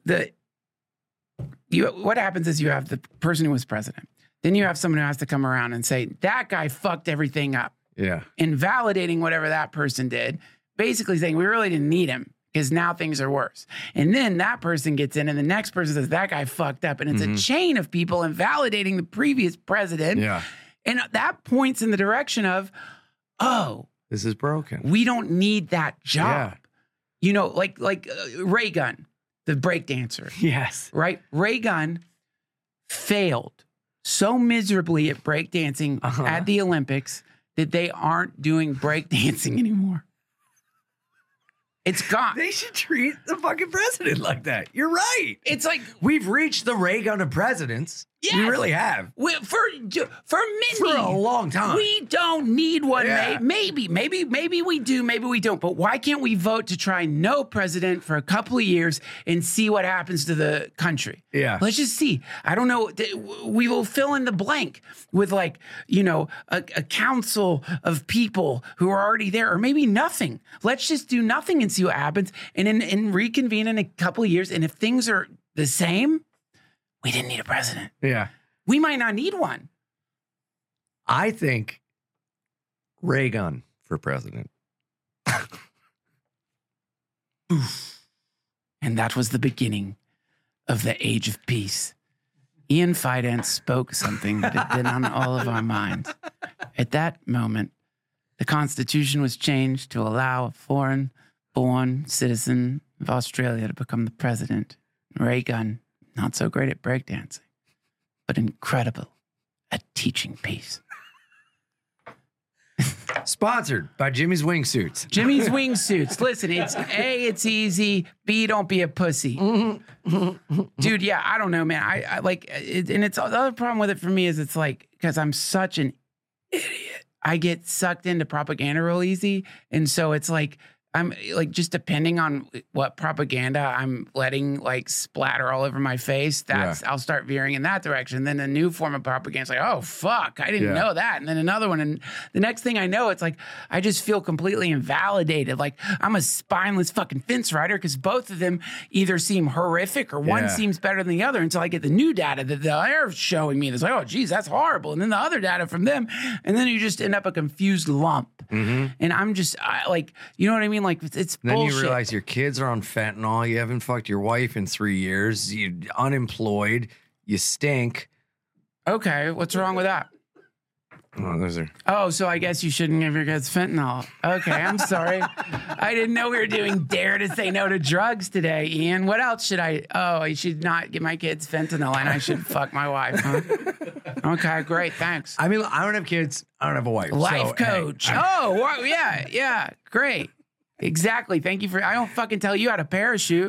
the you what happens is you have the person who was president. Then you have someone who has to come around and say, that guy fucked everything up. Yeah. Invalidating whatever that person did, basically saying we really didn't need him because now things are worse. And then that person gets in and the next person says, that guy fucked up. And it's Mhm. a chain of people invalidating the previous president. Yeah. And that points in the direction of, oh, This is broken. we don't need that job. Yeah. You know, like like uh, Ray Gunn, the breakdancer, Yes. right? Ray Gunn failed so miserably at breakdancing Uh-huh. at the Olympics that they aren't doing breakdancing anymore. It's gone. They should treat the fucking president like that. You're right. It's like We've reached the Ray Gun of presidents. We Yes. really have. we, for for many For a long time. We don't need one. Yeah. May, maybe, maybe, maybe we do. Maybe we don't. But why can't we vote to try no president for a couple of years and see what happens to the country? Yeah. Let's just see. I don't know. We will fill in the blank with like, you know, a, a council of people who are already there, or maybe nothing. Let's just do nothing and see what happens, and then and reconvene in a couple of years. And if things are the same, we didn't need a president. Yeah. We might not need one. I think Ray Gun for president. And that was the beginning of the age of peace. Ian Fidance spoke something that had been on all of our minds. At that moment, the Constitution was changed to allow a foreign-born citizen of Australia to become the president. Ray Gunn, not so great at breakdancing, but incredible at teaching peace. Sponsored by Jimmy's Wingsuits. Jimmy's Wingsuits. Listen, it's A, it's easy. B, don't be a pussy. Dude, yeah, I don't know, man. I, I like it, and it's the other problem with it for me is it's like, because I'm such an idiot, I get sucked into propaganda real easy. And so it's like, I'm like, just depending on what propaganda I'm letting like splatter all over my face, that's, Yeah. I'll start veering in that direction. Then a new form of propaganda is like, oh, fuck, I didn't Yeah. know that. And then another one. And the next thing I know, it's like, I just feel completely invalidated. Like I'm a spineless fucking fence rider because both of them either seem horrific or one Yeah. seems better than the other until I get the new data that they're showing me. That's like, oh, geez, that's horrible. And then the other data from them. And then you just end up a confused lump. Mm-hmm. And I'm just I, like, you know what I mean? Like it's, it's Then bullshit. you realize your kids are on fentanyl. You haven't fucked your wife in three years. You're unemployed. You stink. Okay, what's wrong with that? Oh, those are. Oh, so I guess you shouldn't give your kids fentanyl. Okay, I'm sorry. I didn't know we were doing Dare to Say No to Drugs today, Ian. What else should I? Oh, I should not give my kids fentanyl and I should fuck my wife, huh? Okay, great, thanks. I mean, I don't have kids. I don't have a wife. Life so, hey, coach. oh, wow, yeah, yeah, great. Exactly. Thank you for. I don't fucking tell you how to parachute.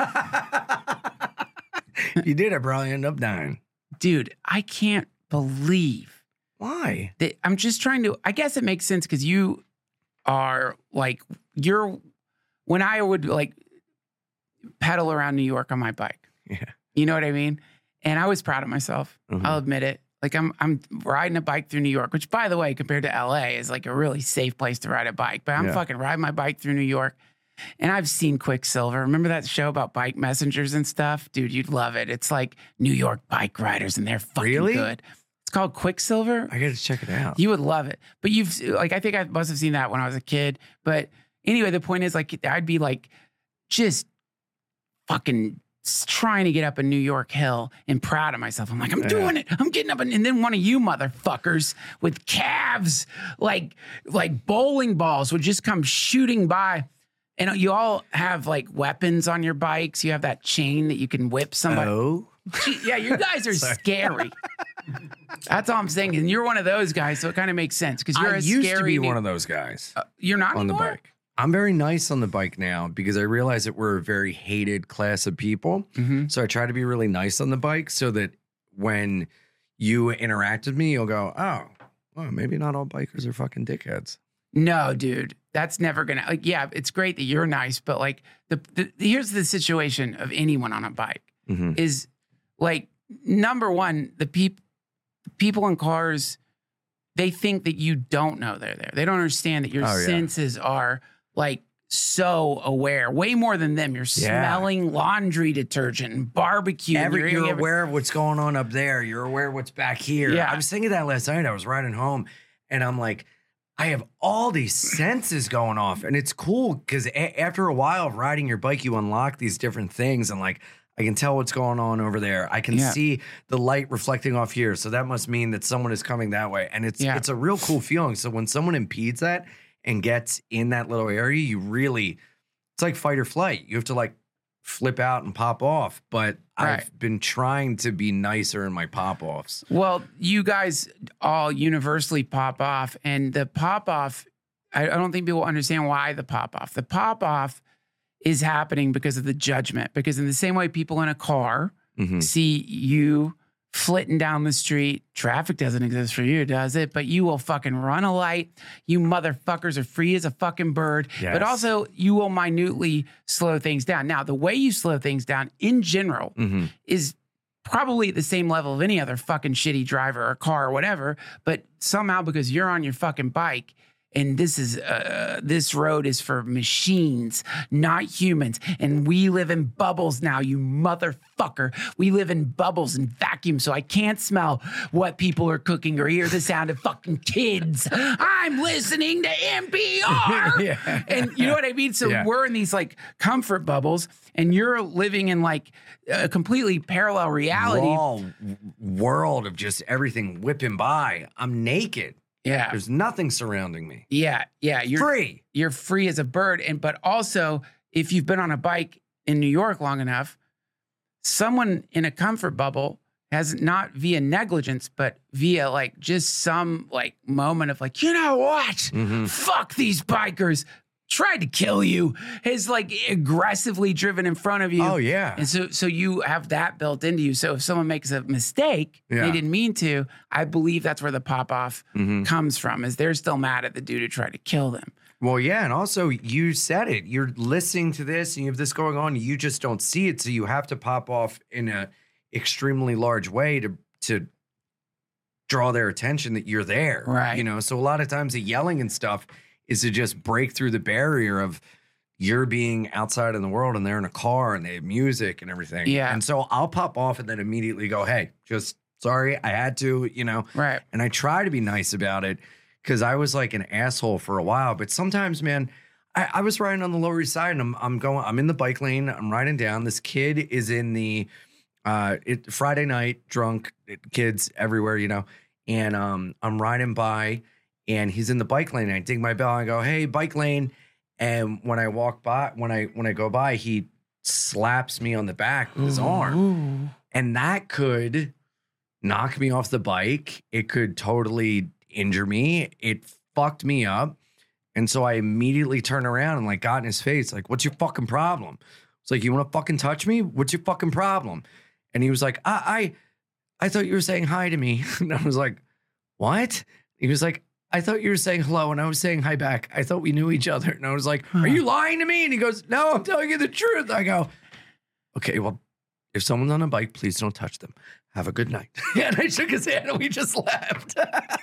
you did. I probably end up dying. Dude, I can't believe Why? that. I'm just trying to. I guess it makes sense because you are like you're. When I would like pedal around New York on my bike, Yeah. you know what I mean. And I was proud of myself. Mhm. I'll admit it. Like I'm, I'm riding a bike through New York, which, by the way, compared to L A, is like a really safe place to ride a bike. But I'm Yeah. fucking riding my bike through New York, and I've seen Quicksilver. Remember that show about bike messengers and stuff, dude? You'd love it. It's like New York bike riders, and they're fucking Really? good. It's called Quicksilver. I got to check it out. You would love it. But you've like I think I must have seen that when I was a kid. But anyway, the point is like I'd be like just fucking trying to get up a New York hill and proud of myself. I'm like, I'm Yeah. doing it. I'm getting up. And, and then one of you motherfuckers with calves, like like bowling balls, would just come shooting by. And you all have like weapons on your bikes. You have that chain that you can whip somebody. Oh. Gee, yeah, you guys are scary. That's all I'm saying. And you're one of those guys, so it kind of makes sense because you're I a used scary to be new- one of those guys Uh, you're not on the anymore? bike. I'm very nice on the bike now because I realize that we're a very hated class of people. Mhm. So I try to be really nice on the bike so that when you interact with me, you'll go, oh, well, maybe not all bikers are fucking dickheads. No, dude, that's never gonna. Like, yeah, it's great that you're nice, but like the, the here's the situation of anyone on a bike Mm-hmm. is like number one, the people people in cars, they think that you don't know they're there. They don't understand that your Oh, yeah. senses are like so aware, way more than them. You're Yeah. smelling laundry detergent and barbecue. and Every, you're you're eating every- aware of what's going on up there. You're aware of what's back here. Yeah. I was thinking that last night. I was riding home and I'm like, I have all these senses going off. And it's cool because a- after a while of riding your bike, you unlock these different things. And like, I can tell what's going on over there. I can Yeah. see the light reflecting off here. So that must mean that someone is coming that way. And it's Yeah. it's a real cool feeling. So when someone impedes that and gets in that little area, you really, it's like fight or flight. You have to like flip out and pop off. But Right. I've been trying to be nicer in my pop offs. Well, you guys all universally pop off, and the pop off, I, I don't think people understand why the pop off. The pop off is happening because of the judgment. Because in the same way, people in a car Mhm. see you flitting down the street. Traffic doesn't exist for you, does it? But you will fucking run a light. You motherfuckers are free as a fucking bird. Yes. But also, you will minutely slow things down. Now, the way you slow things down in general Mhm. is probably at the same level of any other fucking shitty driver or car or whatever. But somehow, because you're on your fucking bike, and this is uh, this road is for machines, not humans. And we live in bubbles now, you motherfucker. We live in bubbles and vacuum, so I can't smell what people are cooking or hear the sound of fucking kids. I'm listening to N P R. Yeah. And you know what I mean? So Yeah. we're in these like comfort bubbles, and you're living in like a completely parallel reality. Raw w- world of just everything whipping by. I'm naked. Yeah. There's nothing surrounding me. Yeah. Yeah. You're Free. you're free as a bird. And but also, if you've been on a bike in New York long enough, someone in a comfort bubble has not via negligence, but via like just some like moment of like, you know what? Mhm. Fuck these bikers. Tried to kill you, has like aggressively driven in front of you. Oh, yeah. And so so you have that built into you. So if someone makes a mistake, Yeah. they didn't mean to, I believe that's where the pop off Mhm. comes from, is they're still mad at the dude who tried to kill them. Well, yeah. And also, you said it. You're listening to this and you have this going on. You just don't see it. So you have to pop off in a extremely large way to, to draw their attention that you're there. Right. You know, so a lot of times the yelling and stuff is to just break through the barrier of you're being outside in the world and they're in a car and they have music and everything. Yeah. And so I'll pop off and then immediately go, hey, just sorry, I had to, you know. Right. And I try to be nice about it because I was like an asshole for a while. But sometimes, man, I, I was riding on the Lower East Side and I'm I'm going, I'm in the bike lane, I'm riding down. This kid is in the uh it Friday night, drunk, kids everywhere, you know. And um I'm riding by. And he's in the bike lane. And I ding my bell and I go, hey, bike lane. And when I walk by, when I when I go by, he slaps me on the back with his arm. And that could knock me off the bike. It could totally injure me. It fucked me up. And so I immediately turned around and like got in his face, like, what's your fucking problem? It's like, you want to fucking touch me? What's your fucking problem? And he was like, I I, I thought you were saying hi to me. And I was like, what? He was like, I thought you were saying hello and I was saying hi back. I thought we knew each other. And I was like, are you lying to me? And he goes, no, I'm telling you the truth. I go, okay, well, if someone's on a bike, please don't touch them. Have a good night. And I shook his hand and we just left.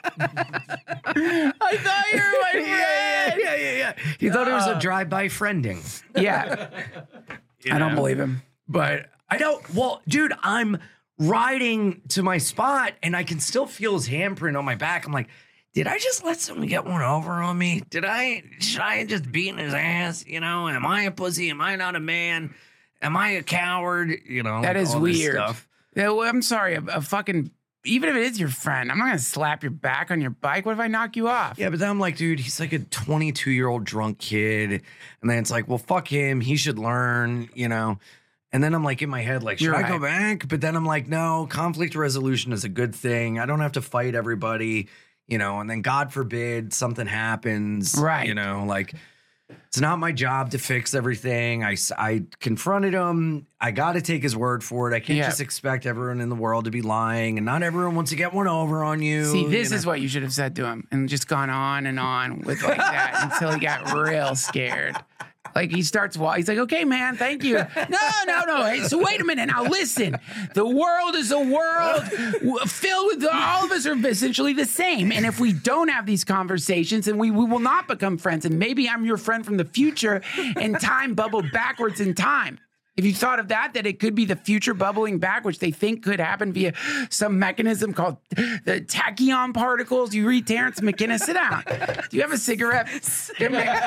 I thought you were my friend. yeah, yeah, yeah, yeah. He thought it was a drive-by friending. Yeah. You I don't know? believe him. But I don't, well, dude, I'm riding to my spot and I can still feel his handprint on my back. I'm like, did I just let someone get one over on me? Did I, should I just beating his ass? You know, am I a pussy? Am I not a man? Am I a coward? You know, That like is all this weird. stuff. Yeah, well, I'm sorry. A, a fucking, even if it is your friend, I'm not going to slap your back on your bike. What if I knock you off? Yeah, but then I'm like, dude, he's like a twenty-two year old drunk kid. And then it's like, well, fuck him. He should learn, you know. And then I'm like in my head, like, should You're I go right. back? But then I'm like, no, conflict resolution is a good thing. I don't have to fight everybody, you know. And then God forbid something happens, Right. You know, like it's not my job to fix everything. I, s- I confronted him. I got to take his word for it. I can't Yeah. just expect everyone in the world to be lying. And not everyone wants to get one over on you. See, this you is know? what you should have said to him and just gone on and on with like that until he got real scared. Like he starts walking. He's like, okay, man, thank you. No, no, no. Hey, so wait a minute. Now listen, the world is a world w- filled with all of us are essentially the same. And if we don't have these conversations, then we, we will not become friends. And maybe I'm your friend from the future and time bubbled backwards in time. If you thought of that, that it could be the future bubbling back, which they think could happen via some mechanism called the tachyon particles. You read Terrence McKenna. Sit down. Do you have a cigarette? Sit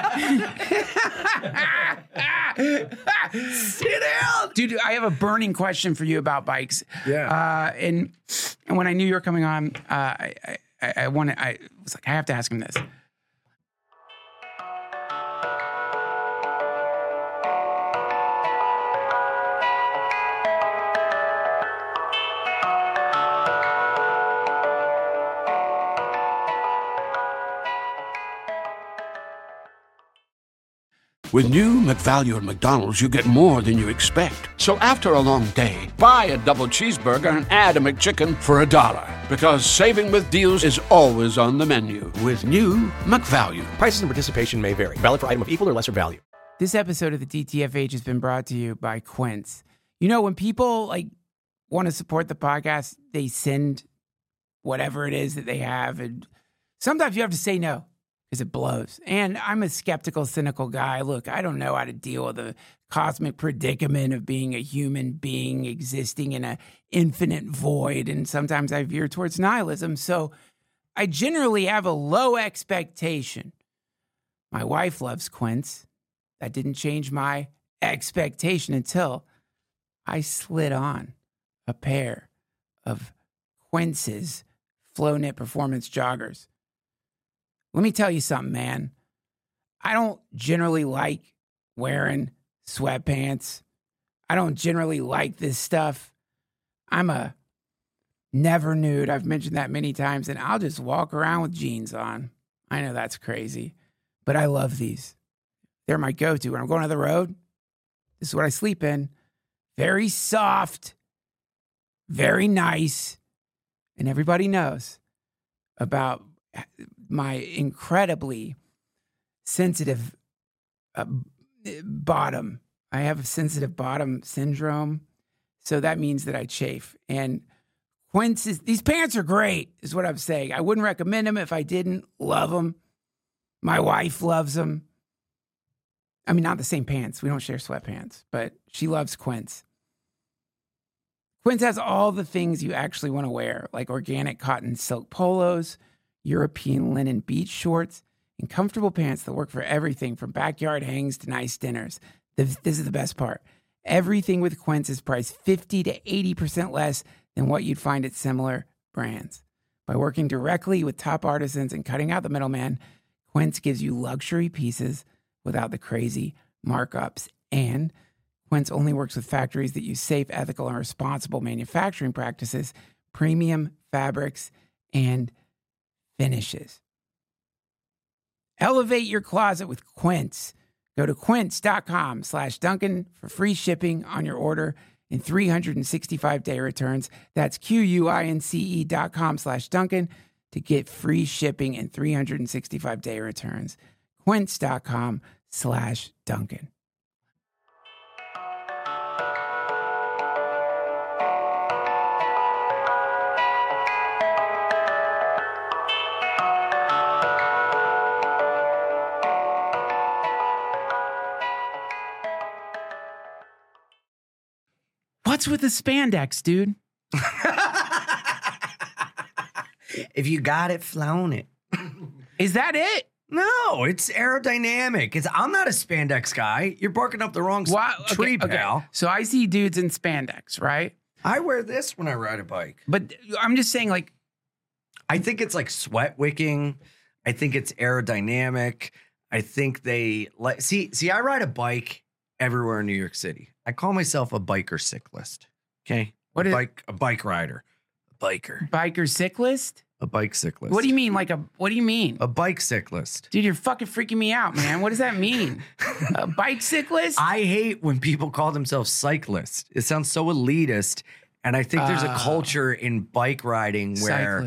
down. Dude, I have a burning question for you about bikes. Yeah. Uh, and and when I knew you were coming on, uh, I, I, I wanted, I was like, I have to ask him this. With new McValue at McDonald's, you get more than you expect. So after a long day, buy a double cheeseburger and add a McChicken for a dollar. Because saving with deals is always on the menu. With new McValue. Prices and participation may vary. Valid for item of equal or lesser value. This episode of the D T F H has been brought to you by Quince. You know, when people like want to support the podcast, they send whatever it is that they have. And sometimes you have to say no. Because it blows. And I'm a skeptical, cynical guy. Look, I don't know how to deal with the cosmic predicament of being a human being existing in an infinite void. And sometimes I veer towards nihilism. So I generally have a low expectation. My wife loves Quince. That didn't change my expectation until I slid on a pair of Quince's Flow Knit Performance joggers. Let me tell you something, man. I don't generally like wearing sweatpants. I don't generally like this stuff. I'm a never nude. I've mentioned that many times, and I'll just walk around with jeans on. I know that's crazy, but I love these. They're my go-to. When I'm going on the road, this is what I sleep in. Very soft, very nice, and everybody knows about my incredibly sensitive uh, bottom. I have a sensitive bottom syndrome, so that means that I chafe. And Quince is, these pants are great, is what I'm saying. I wouldn't recommend them if I didn't love them. My wife loves them. I mean, not the same pants. We don't share sweatpants, but she loves Quince. Quince has all the things you actually want to wear, like organic cotton silk polos, European linen beach shorts, and comfortable pants that work for everything from backyard hangs to nice dinners. This, this is the best part. Everything with Quince is priced fifty to eighty percent less than what you'd find at similar brands. By working directly with top artisans and cutting out the middleman, Quince gives you luxury pieces without the crazy markups. And Quince only works with factories that use safe, ethical, and responsible manufacturing practices, premium fabrics, and finishes. Elevate your closet with Quince. Go to quince.com slash Duncan for free shipping on your order and three hundred sixty-five day returns. That's Q-U-I-N-C-E dot com slash Duncan to get free shipping and three hundred sixty-five day returns. Quince.com slash Duncan. What's with the spandex, dude? If you got it, flown it. Is that it? No, it's aerodynamic. It's I'm not a spandex guy. You're barking up the wrong Why- s- tree, okay, okay. pal. So I see dudes in spandex, right? I wear this when I ride a bike. But I'm just saying, like, I think it's like sweat wicking. I think it's aerodynamic. I think they like see see. I ride a bike everywhere in New York City. I call myself a biker cyclist. Okay, What a is- bike a bike rider, a biker, biker cyclist? a bike cyclist. What do you mean? Like a, what do you mean? A bike cyclist. Dude, you're fucking freaking me out, man. What does that mean? A bike cyclist? I hate when people call themselves cyclists. It sounds so elitist. And I think there's a Ah. culture in bike riding where Cyclist.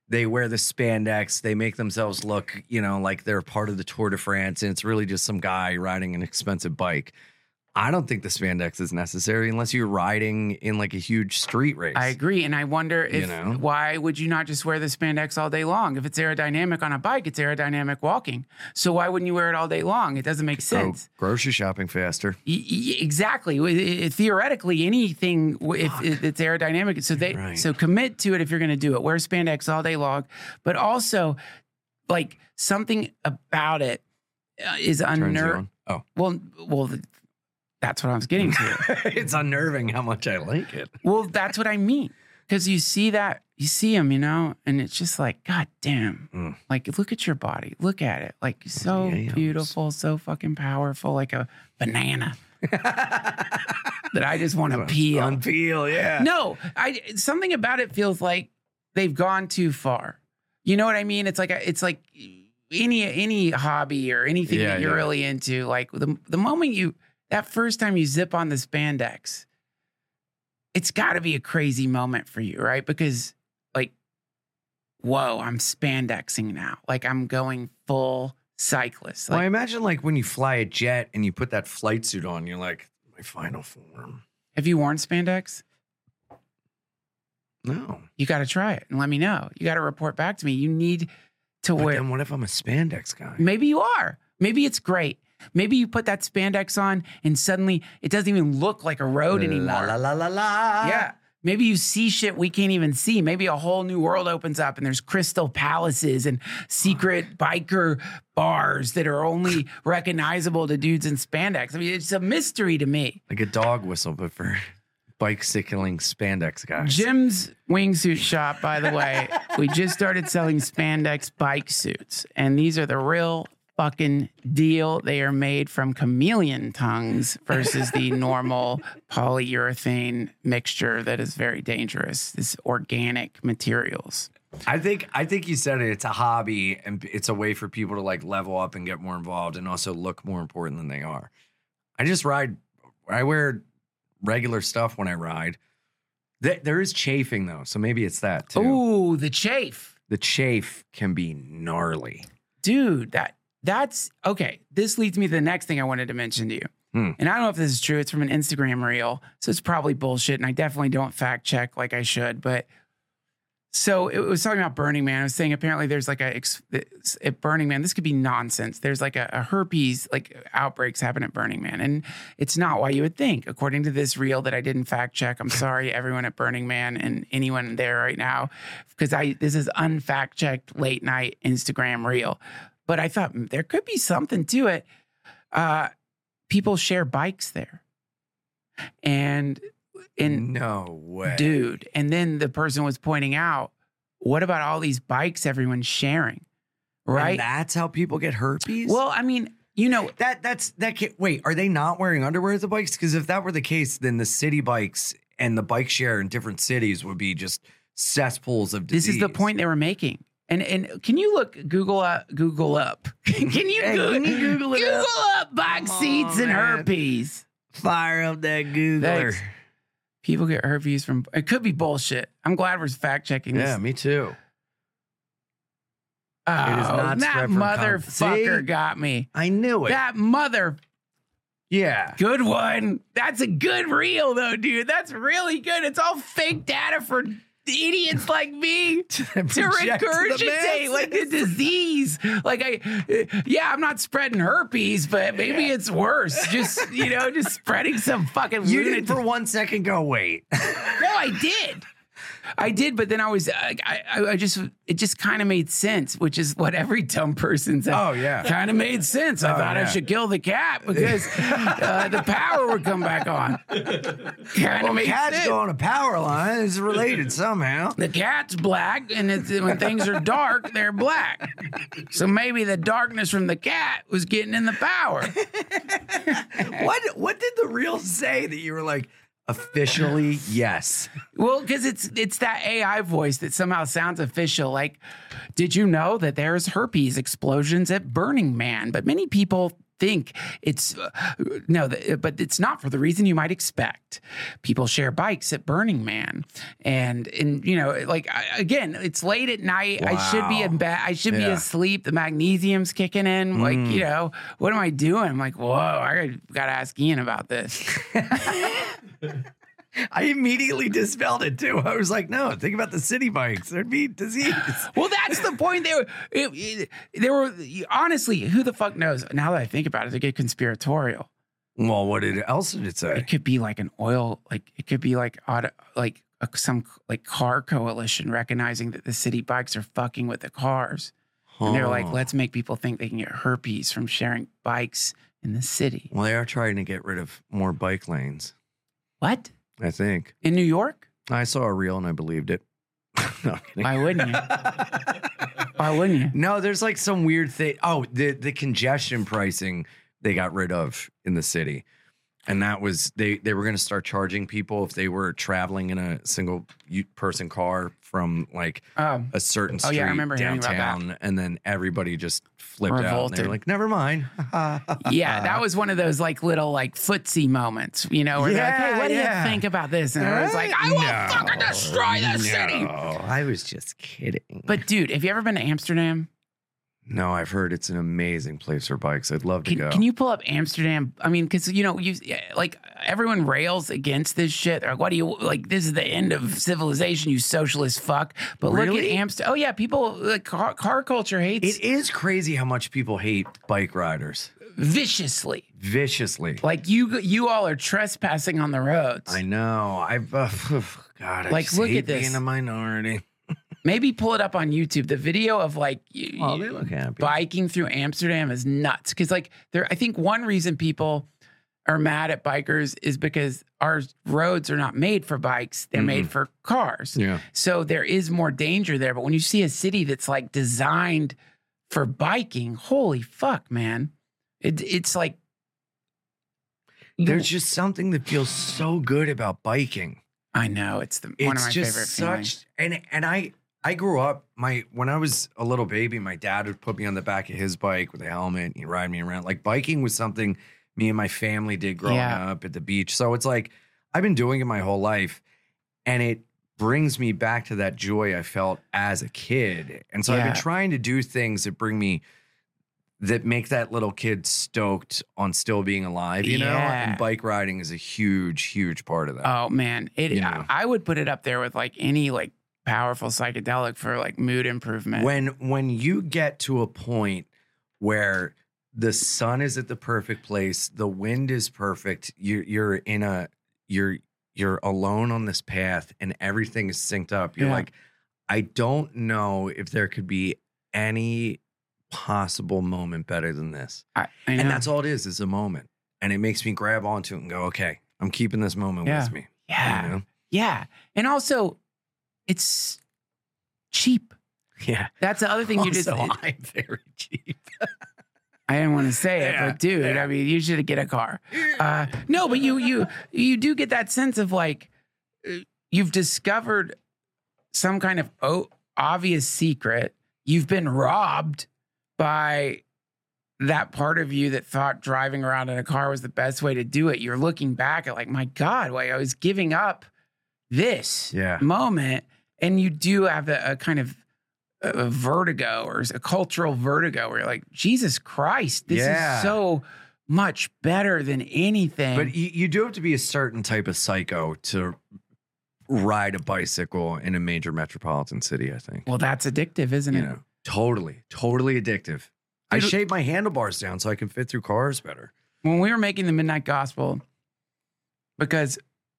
they wear the spandex, they make themselves look, you know, like they're part of the Tour de France, and it's really just some guy riding an expensive bike. I don't think the spandex is necessary unless you're riding in like a huge street race. I agree. And I wonder if, You know? why would you not just wear the spandex all day long? If it's aerodynamic on a bike, it's aerodynamic walking. So why wouldn't you wear it all day long? It doesn't make sense. Go grocery shopping faster. Y- y- Exactly. It- it- theoretically, anything if it- it's aerodynamic, so they Right. so commit to it if you're going to do it. Wear spandex all day long, but also like something about it uh, is Turns you unnerving. on. Oh, Well, well, th- that's what I was getting to. it's unnerving how much I like it. Well, that's what I mean. Because you see that, you see him, you know, and it's just like, God damn. Mm. Like, look at your body. Look at it. Like, so Yams. beautiful, so fucking powerful, like a banana that I just want to peel. Unpeel, yeah. No, I something about it feels like they've gone too far. You know what I mean? It's like a, it's like any any hobby or anything Yeah, that you're yeah. really into. Like the the moment you that first time you zip on the spandex, it's got to be a crazy moment for you, right? Because like, whoa, I'm spandexing now. Like I'm going full cyclist. Well, I Like, imagine like when you fly a jet and you put that flight suit on, you're like, my final form. have you worn spandex? No. You got to try it and let me know. You got to report back to me. You need to But wear. then what if I'm a spandex guy? Maybe you are. Maybe it's great. Maybe you put that spandex on and suddenly it doesn't even look like a road anymore. La la la la la. Yeah. Maybe you see shit we can't even see. Maybe a whole new world opens up and there's crystal palaces and secret biker bars that are only recognizable to dudes in spandex. I mean, it's a mystery to me. Like a dog whistle, but for bicycling spandex guys. Jim's wingsuit shop, by the way, we just started selling spandex bike suits, and these are the real fucking deal. They are made from chameleon tongues versus the normal polyurethane mixture that is very dangerous. This organic materials. I think I think you said it. It's a hobby, and it's a way for people to like level up and get more involved, and also look more important than they are. I just ride. I wear regular stuff when I ride. Th- There is chafing though, so maybe it's that too. Ooh, the chafe. The chafe can be gnarly. Dude, that that's okay. This leads me to the next thing I wanted to mention to you. Hmm. And I don't know if this is true. It's from an Instagram reel. So it's probably bullshit. And I definitely don't fact check like I should. But so it was talking about Burning Man. I was saying apparently there's like a, ex- at Burning Man, this could be nonsense. There's like a, a herpes, like outbreaks happen at Burning Man. And it's not what you would think. According to this reel that I didn't fact check, I'm sorry, everyone at Burning Man and anyone there right now, because I this is unfact checked late night Instagram reel. But I thought mm, there could be something to it. Uh, people share bikes there. And in No way. dude, and then the person was pointing out, what about all these bikes everyone's sharing? Right? And that's how people get herpes? Well, I mean, you know, that that's that can't wait, are they not wearing underwear at the bikes? Because if that were the case, then the city bikes and the bike share in different cities would be just cesspools of disease. this is the point they were making. And and can you look Google up Google up? Can you, Hey, Google, can you Google it Google up? up bike Come seats on, and man. herpes? Fire up that Googler. Thanks. People get herpes from it could be bullshit. I'm glad we're fact checking this. Yeah, me too. Oh, It is not that spread from con- motherfucker See? got me. I knew it. That mother yeah. good one. That's a good reel though, dude. That's really good. It's all fake data for idiots like me to project to the regurgitate like the masses. disease. Like I, yeah, I'm not spreading herpes, but maybe it's worse. Just you know, just spreading some fucking. You lunatic- did for one second go, wait. No, I did. I did, but then I was, I, I, I just, it just kind of made sense, which is what every dumb person said. Oh, yeah. Kind of made sense. I Oh, thought I yeah. should kill the cat because uh, the power would come back on. Kind of Well, made cats sense. go on a power line. It's related somehow. The cat's black, and it's, when things are dark, they're black. So maybe the darkness from the cat was getting in the power. What what did the reel say that you were like, officially, yes? Well, because it's it's that A I voice that somehow sounds official. Like, did you know that there's herpes explosions at Burning Man? But many people think it's uh, no, the, but it's not for the reason you might expect. People share bikes at Burning Man, and and you know, like I, again, it's late at night. I should be in bed. I should Yeah. be asleep. The magnesium's kicking in. Like Mm. you know, what am I doing? I'm like, whoa, I got to ask Ian about this. I immediately dispelled it too. I was like, no, think about the city bikes. There'd be disease. Well, that's the point. They were, it, it, they were honestly, who the fuck knows? Now that I think about it, they get conspiratorial. Well, what did, else did it say? It could be like an oil, like it could be like auto, like a, some like car coalition recognizing that the city bikes are fucking with the cars, and they're like, Huh. let's make people think they can get herpes from sharing bikes in the city. Well, they are trying to get rid of more bike lanes, What I think. in New York? I saw a reel and I believed it. No, I'm kidding. Why wouldn't you? Why wouldn't you? No, there's like some weird thing. Oh, the the congestion pricing they got rid of in the city. And that was, they, they were going to start charging people if they were traveling in a single u- person car from like Oh, a certain Oh, street yeah, I remember hearing about that. downtown. And then everybody just flipped out. And they Revolted. were like, never mind. yeah, that was one of those like little like footsie moments, you know, where they're like, Yeah, hey, what do yeah. you think about this? And I was like, I will No, fucking destroy this city. No, I was just kidding. But dude, have you ever been to Amsterdam? No, I've heard it's an amazing place for bikes. I'd love to Can, go. can you pull up Amsterdam? I mean, because you know, you like everyone rails against this shit. They're like, what do you like? This is the end of civilization, you socialist fuck. But look Really? at Amsterdam. Oh yeah, people like car, car culture hates It is crazy how much people hate bike riders viciously. viciously. Like you, you all are trespassing on the roads. I know. I've uh, God. I Like, just look hate at this. being a minority. Maybe pull it up on YouTube. The video of like you, Oh, you- they look happy. biking through Amsterdam is nuts. Because like there, I think one reason people are mad at bikers is because our roads are not made for bikes; they're made for cars. Yeah. So there is more danger there. But when you see a city that's like designed for biking, holy fuck, man! It, it's like There's just something that feels so good about biking. I know it's the one of It's my just favorite such feelings. and and I I grew up my when I was a little baby, my dad would put me on the back of his bike with a helmet and he'd ride me around. Like biking was something me and my family did growing Yeah. up at the beach. So it's like I've been doing it my whole life, and it brings me back to that joy I felt as a kid. And so I've Yeah. been trying to do things that bring me that make that little kid stoked on still being alive, you know? Yeah. And bike riding is a huge, huge part of that. Oh man, it. You I, know. I would put it up there with like any like powerful psychedelic for like mood improvement. When when you get to a point where the sun is at the perfect place, the wind is perfect, you're you're in a you're you're alone on this path and everything is synced up. You're Yeah. like, I don't know if there could be any possible moment better than this. I, I know. And that's all it is, is a moment. And it makes me grab onto it and go, okay, I'm keeping this moment Yeah. with me. yeah, You know? yeah, and also it's cheap. Yeah. That's the other thing you just. Also, I'm very cheap. I didn't want to say it, Yeah, but dude, yeah. I mean, you should get a car. Uh, no, but you you you do get that sense of like uh, you've discovered some kind of o- obvious secret. You've been robbed by that part of you that thought driving around in a car was the best way to do it. You're looking back at like, my God, why I was giving up this Yeah. moment, and you do have a, a kind of a vertigo or a cultural vertigo where you're like, Jesus Christ, this Yeah. is so much better than anything. But you, you do have to be a certain type of psycho to ride a bicycle in a major metropolitan city, I think. well, that's addictive, isn't You it? know, totally, totally addictive. I Dude, shape my handlebars down so I can fit through cars better. When we were making the Midnight Gospel, because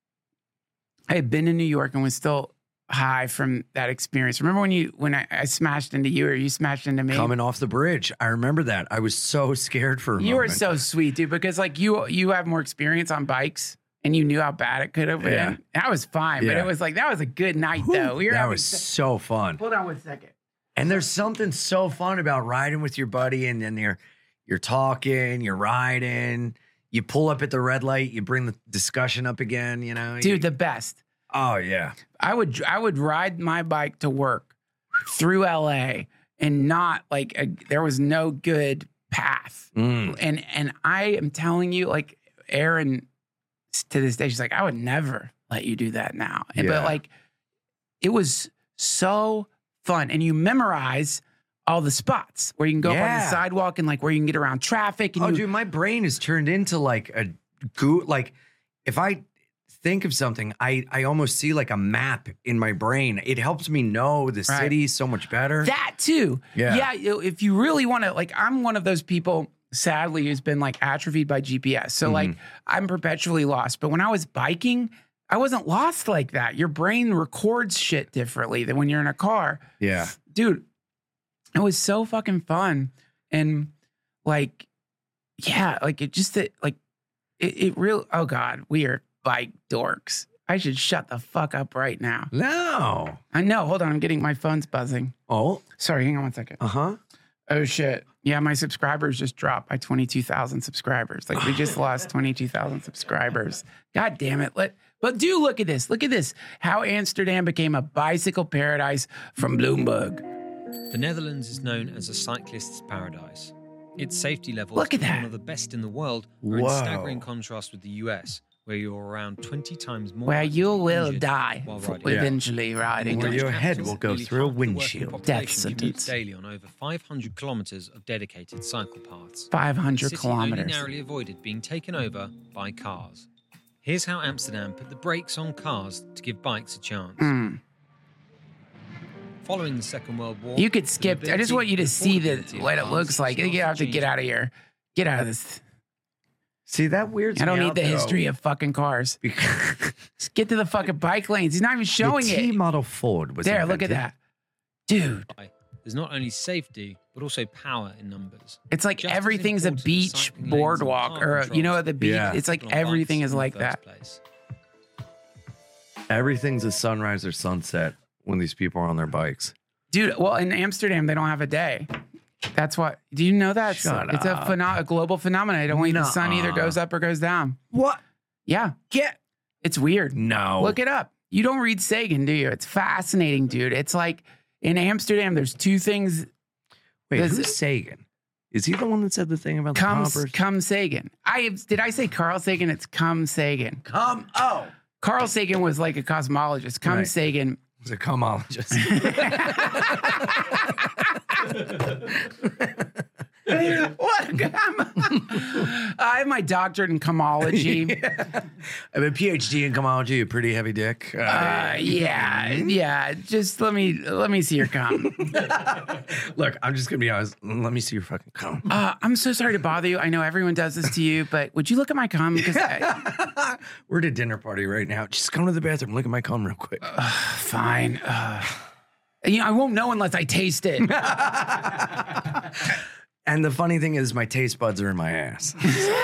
I had been in New York and was still high from that experience. Remember when you when I, I smashed into you or you smashed into me? Coming off the bridge, I remember that. I was so scared for a You were moment. so sweet, dude, because like you you have more experience on bikes and you knew how bad it could have been. Yeah. That was fine, but Yeah. it was like that was a good night though. We were that having was se- so fun. Hold on one second. And there's something so fun about riding with your buddy, and then you're you're talking, you're riding, you pull up at the red light, you bring the discussion up again, you know. Dude, the best. Oh yeah. I would I would ride my bike to work through L A and not like a, there was no good path. Mm. And and I am telling you, like Erin, to this day, she's like, I would never let you do that now. And, Yeah. But like, it was so fun. And you memorize all the spots where you can go up on the Yeah. sidewalk and like where you can get around traffic. And Oh, you, dude, my brain is turned into like a goo. Like if I think of something, I I almost see like a map in my brain. It helps me know the Right. city so much better. that too. Yeah. Yeah. you- If you really want to, like, I'm one of those people, sadly, who's been like atrophied by G P S. So like Mm-hmm. I'm perpetually lost. But when I was biking, I wasn't lost like that. Your brain records shit differently than when you're in a car. Yeah. Dude, it was so fucking fun. And like, yeah, like it just, it, like, it, it real, oh God, we are bike dorks. I should shut the fuck up right now. No. I know. Hold on. I'm getting my phone's buzzing. Oh. Sorry. Hang on one second. Uh huh. Oh shit. Yeah, my subscribers just dropped by twenty-two thousand subscribers. Like we just lost twenty-two thousand subscribers. God damn it. Let But do look at this. Look at this. How Amsterdam became a bicycle paradise from Bloomberg. The Netherlands is known as a cyclist's paradise. Its safety levels Look at are that. one of the best in the world, are in Whoa. staggering contrast with the U S, where you're around twenty times more Where likely you to be will injured die while f- riding. eventually riding. Where Dutch your head capital, will go nearly through a half the working windshield. population Death commutes sentence. daily on over five hundred kilometers of dedicated cycle paths. five The hundred city only kilometers. narrowly avoided being taken over by cars. Here's how Amsterdam put the brakes on cars to give bikes a chance. Mm. Following the Second World War, You could the skip. I just mobility want you to and see the, affordability of what it cars looks like. You started have to get changing. out of here. Get out of this. See, that weirds I don't me need out, the though. history of fucking cars. Just get to the fucking bike lanes. He's not even showing the it. T model Ford was There, look at invented. that. Dude, There's not only safety, but also power in numbers. it's like Just as everything's a important as beach cycling lanes and boardwalk car or, you know, controls. at the beach. Yeah. It's like People on bikes everything is in the like first that. place. Everything's a sunrise or sunset when these people are on their bikes. Dude, well, in Amsterdam, they don't have a day. That's what. Do you know that? Shut it's up. a, pheno- a global phenomenon. Only the sun either Nuh-uh. goes up or goes down. What? Yeah. Get It's weird. no. Look it up. You don't read Sagan, do you? It's fascinating, dude. It's like in Amsterdam, there's two things. Wait, Does who's it- Sagan? Is he the one that said the thing about Come, the poppers? come Sagan. I did I say Carl Sagan? It's come Sagan. Come. Oh, Carl Sagan was like a cosmologist. Come Right. Sagan. he's a comologist. What? I have my doctorate in comology. I have a PhD in comology. A pretty heavy dick. Uh, Uh, yeah, yeah. Just let me let me see your cum. Look, I'm just gonna be honest. Let me see your fucking cum. Uh, I'm so sorry to bother you. I know everyone does this to you, but would you look at my cum? Because I- We're at a dinner party right now. Just come to the bathroom. Look at my cum real quick. fine. Uh, you know, I won't know unless I taste it. And the funny thing is, my taste buds are in my ass.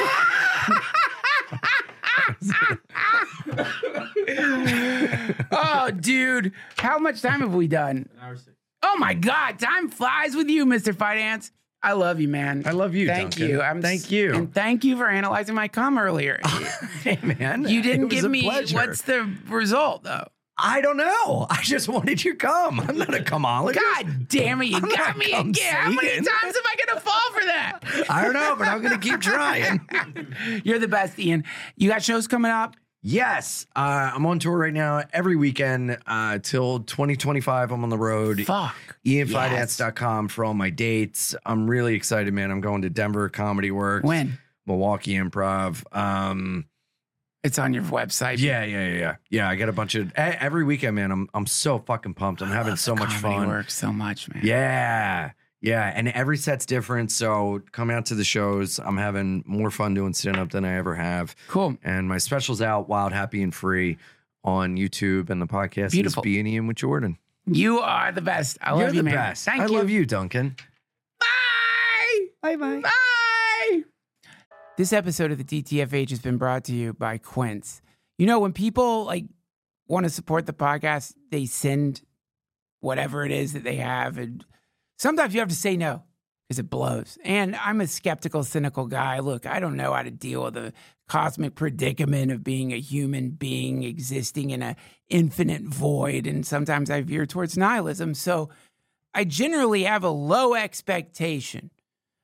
Oh, dude, how much time have we done? Oh my God, time flies with you, Mister Finance. I love you, man. I love you, Thank Duncan. you. I'm Thank s- you. and thank you for analyzing my cum earlier. Hey, man. You didn't it was give a me pleasure. what's the result though. I don't know. I just wanted your cum. I'm not a cumologist. God damn it, you I'm got not me cum again. How many Sagan. times am I gonna fall for that? I don't know, but I'm going to keep trying. You're the best, Ian. You got shows coming up? Yes. Uh, I'm on tour right now every weekend uh, till twenty twenty-five. I'm on the road. Fuck. ian finance dot com for all my dates. I'm really excited, man. I'm going to Denver Comedy Works. When? Milwaukee Improv. Um, It's on your website. yeah, yeah, yeah, yeah. Yeah, I got a bunch of e- every weekend, man. I'm I'm so fucking pumped. I'm having so much Comedy fun. works so much, man. Yeah. Yeah. And every set's different. So come out to the shows. I'm having more fun doing stand-up than I ever have. Cool. And my special's out, Wild, Happy, and Free on YouTube. And the podcast Beautiful. is Being Ian with Jordan. You are the best. I You're love the you, man. best. Thank I you. love you, Duncan. Bye. Bye-bye. Bye. This episode of the D T F H has been brought to you by Quince. You know, when people like want to support the podcast, they send whatever it is that they have. And sometimes you have to say no because it blows. And I'm a skeptical, cynical guy. Look, I don't know how to deal with the cosmic predicament of being a human being existing in an infinite void. And sometimes I veer towards nihilism. So I generally have a low expectation.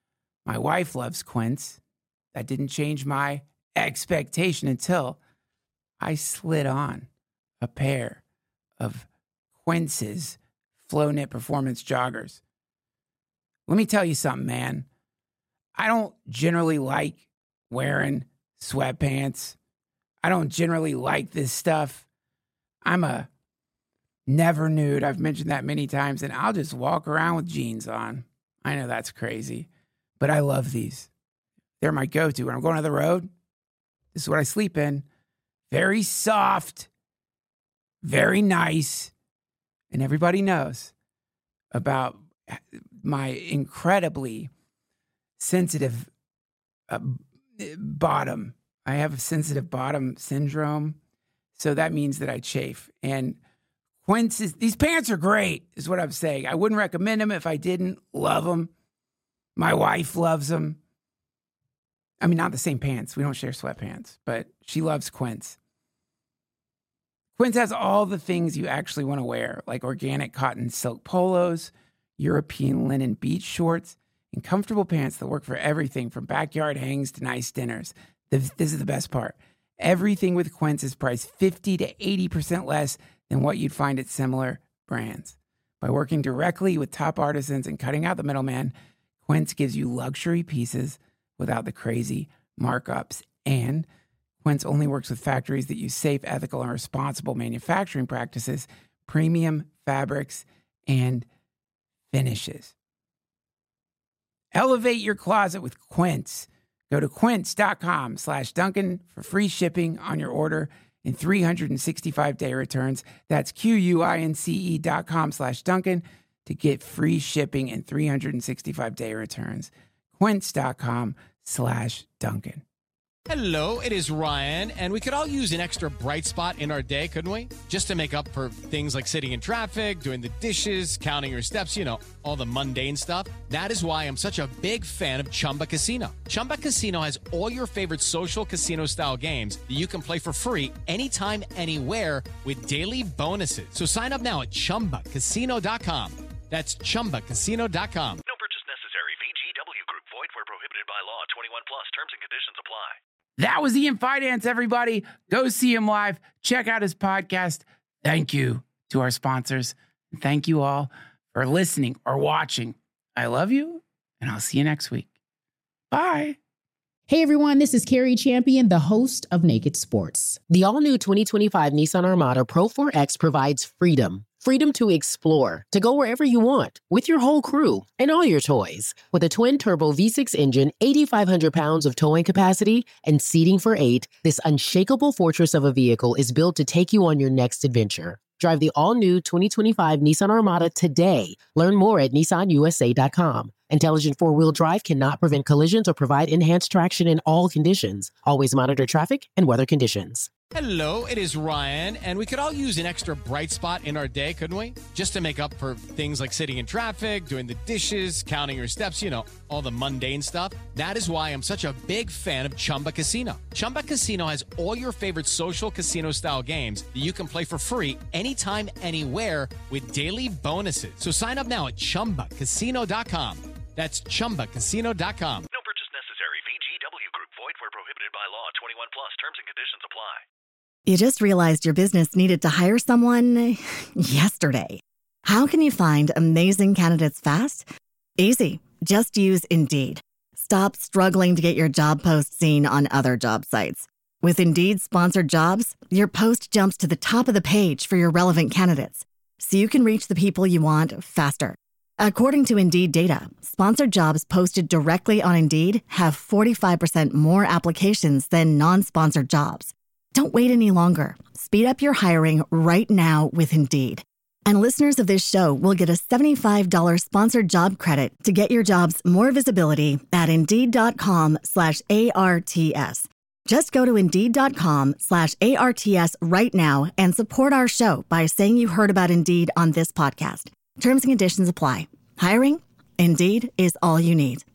My wife loves Quince. That didn't change my expectation until I slid on a pair of Quince's Flow Knit Performance joggers. Let me tell you something, man. I don't generally like wearing sweatpants. I don't generally like this stuff. I'm a never nude. I've mentioned that many times, and I'll just walk around with jeans on. I know that's crazy, but I love these. They're my go-to. When I'm going on the road, this is what I sleep in. Very soft, very nice, and everybody knows about my incredibly sensitive uh, bottom. I have a sensitive bottom syndrome, so that means that I chafe. And Quince is, these pants are great, is what I'm saying. I wouldn't recommend them if I didn't love them. My wife loves them. I mean, not the same pants. We don't share sweatpants, but she loves Quince. Quince has all the things you actually want to wear, like organic cotton silk polos, European linen beach shorts, and comfortable pants that work for everything from backyard hangs to nice dinners. This, this is the best part. Everything with Quince is priced fifty to eighty percent less than what you'd find at similar brands. By working directly with top artisans and cutting out the middleman, Quince gives you luxury pieces without the crazy markups. And Quince only works with factories that use safe, ethical, and responsible manufacturing practices, premium fabrics, and finishes. Elevate your closet with Quince. Go to quince.com slash Duncan for free shipping on your order and three hundred sixty-five day returns. That's Q-U-I-N-C-E dot com slash Duncan to get free shipping and three hundred sixty-five day returns. Quince.com slash Duncan. Hello, it is Ryan, and we could all use an extra bright spot in our day, couldn't we? Just to make up for things like sitting in traffic, doing the dishes, counting your steps, you know, all the mundane stuff. That is why I'm such a big fan of Chumba Casino. Chumba Casino has all your favorite social casino-style games that you can play for free anytime, anywhere with daily bonuses. So sign up now at chumba casino dot com. That's chumba casino dot com. No purchase necessary. V G W Group. Void where prohibited by law. twenty-one plus. Terms and conditions apply. That was Ian Finance, everybody. Go see him live. Check out his podcast. Thank you to our sponsors. Thank you all for listening or watching. I love you, and I'll see you next week. Bye. Hey everyone, this is Carrie Champion, the host of Naked Sports. The all-new twenty twenty-five Nissan Armada Pro four X provides freedom. Freedom to explore, to go wherever you want, with your whole crew and all your toys. With a twin-turbo V six engine, eighty-five hundred pounds of towing capacity, and seating for eight, this unshakable fortress of a vehicle is built to take you on your next adventure. Drive the all-new twenty twenty-five Nissan Armada today. Learn more at Nissan U S A dot com. Intelligent four-wheel drive cannot prevent collisions or provide enhanced traction in all conditions. Always monitor traffic and weather conditions. Hello, it is Ryan, and we could all use an extra bright spot in our day, couldn't we? Just to make up for things like sitting in traffic, doing the dishes, counting your steps, you know, all the mundane stuff. That is why I'm such a big fan of Chumba Casino. Chumba Casino has all your favorite social casino-style games that you can play for free anytime, anywhere with daily bonuses. So sign up now at chumba casino dot com. That's chumba casino dot com. No purchase necessary. V G W Group. Void where prohibited by law. twenty-one plus. Terms and conditions apply. You just realized your business needed to hire someone yesterday. How can you find amazing candidates fast? Easy. Just use Indeed. Stop struggling to get your job post seen on other job sites. With Indeed sponsored jobs, your post jumps to the top of the page for your relevant candidates, so you can reach the people you want faster. According to Indeed data, sponsored jobs posted directly on Indeed have forty-five percent more applications than non-sponsored jobs. Don't wait any longer. Speed up your hiring right now with Indeed. And listeners of this show will get a seventy-five dollars sponsored job credit to get your jobs more visibility at Indeed.com slash ARTS. Just go to Indeed.com slash ARTS right now and support our show by saying you heard about Indeed on this podcast. Terms and conditions apply. Hiring? Indeed is all you need.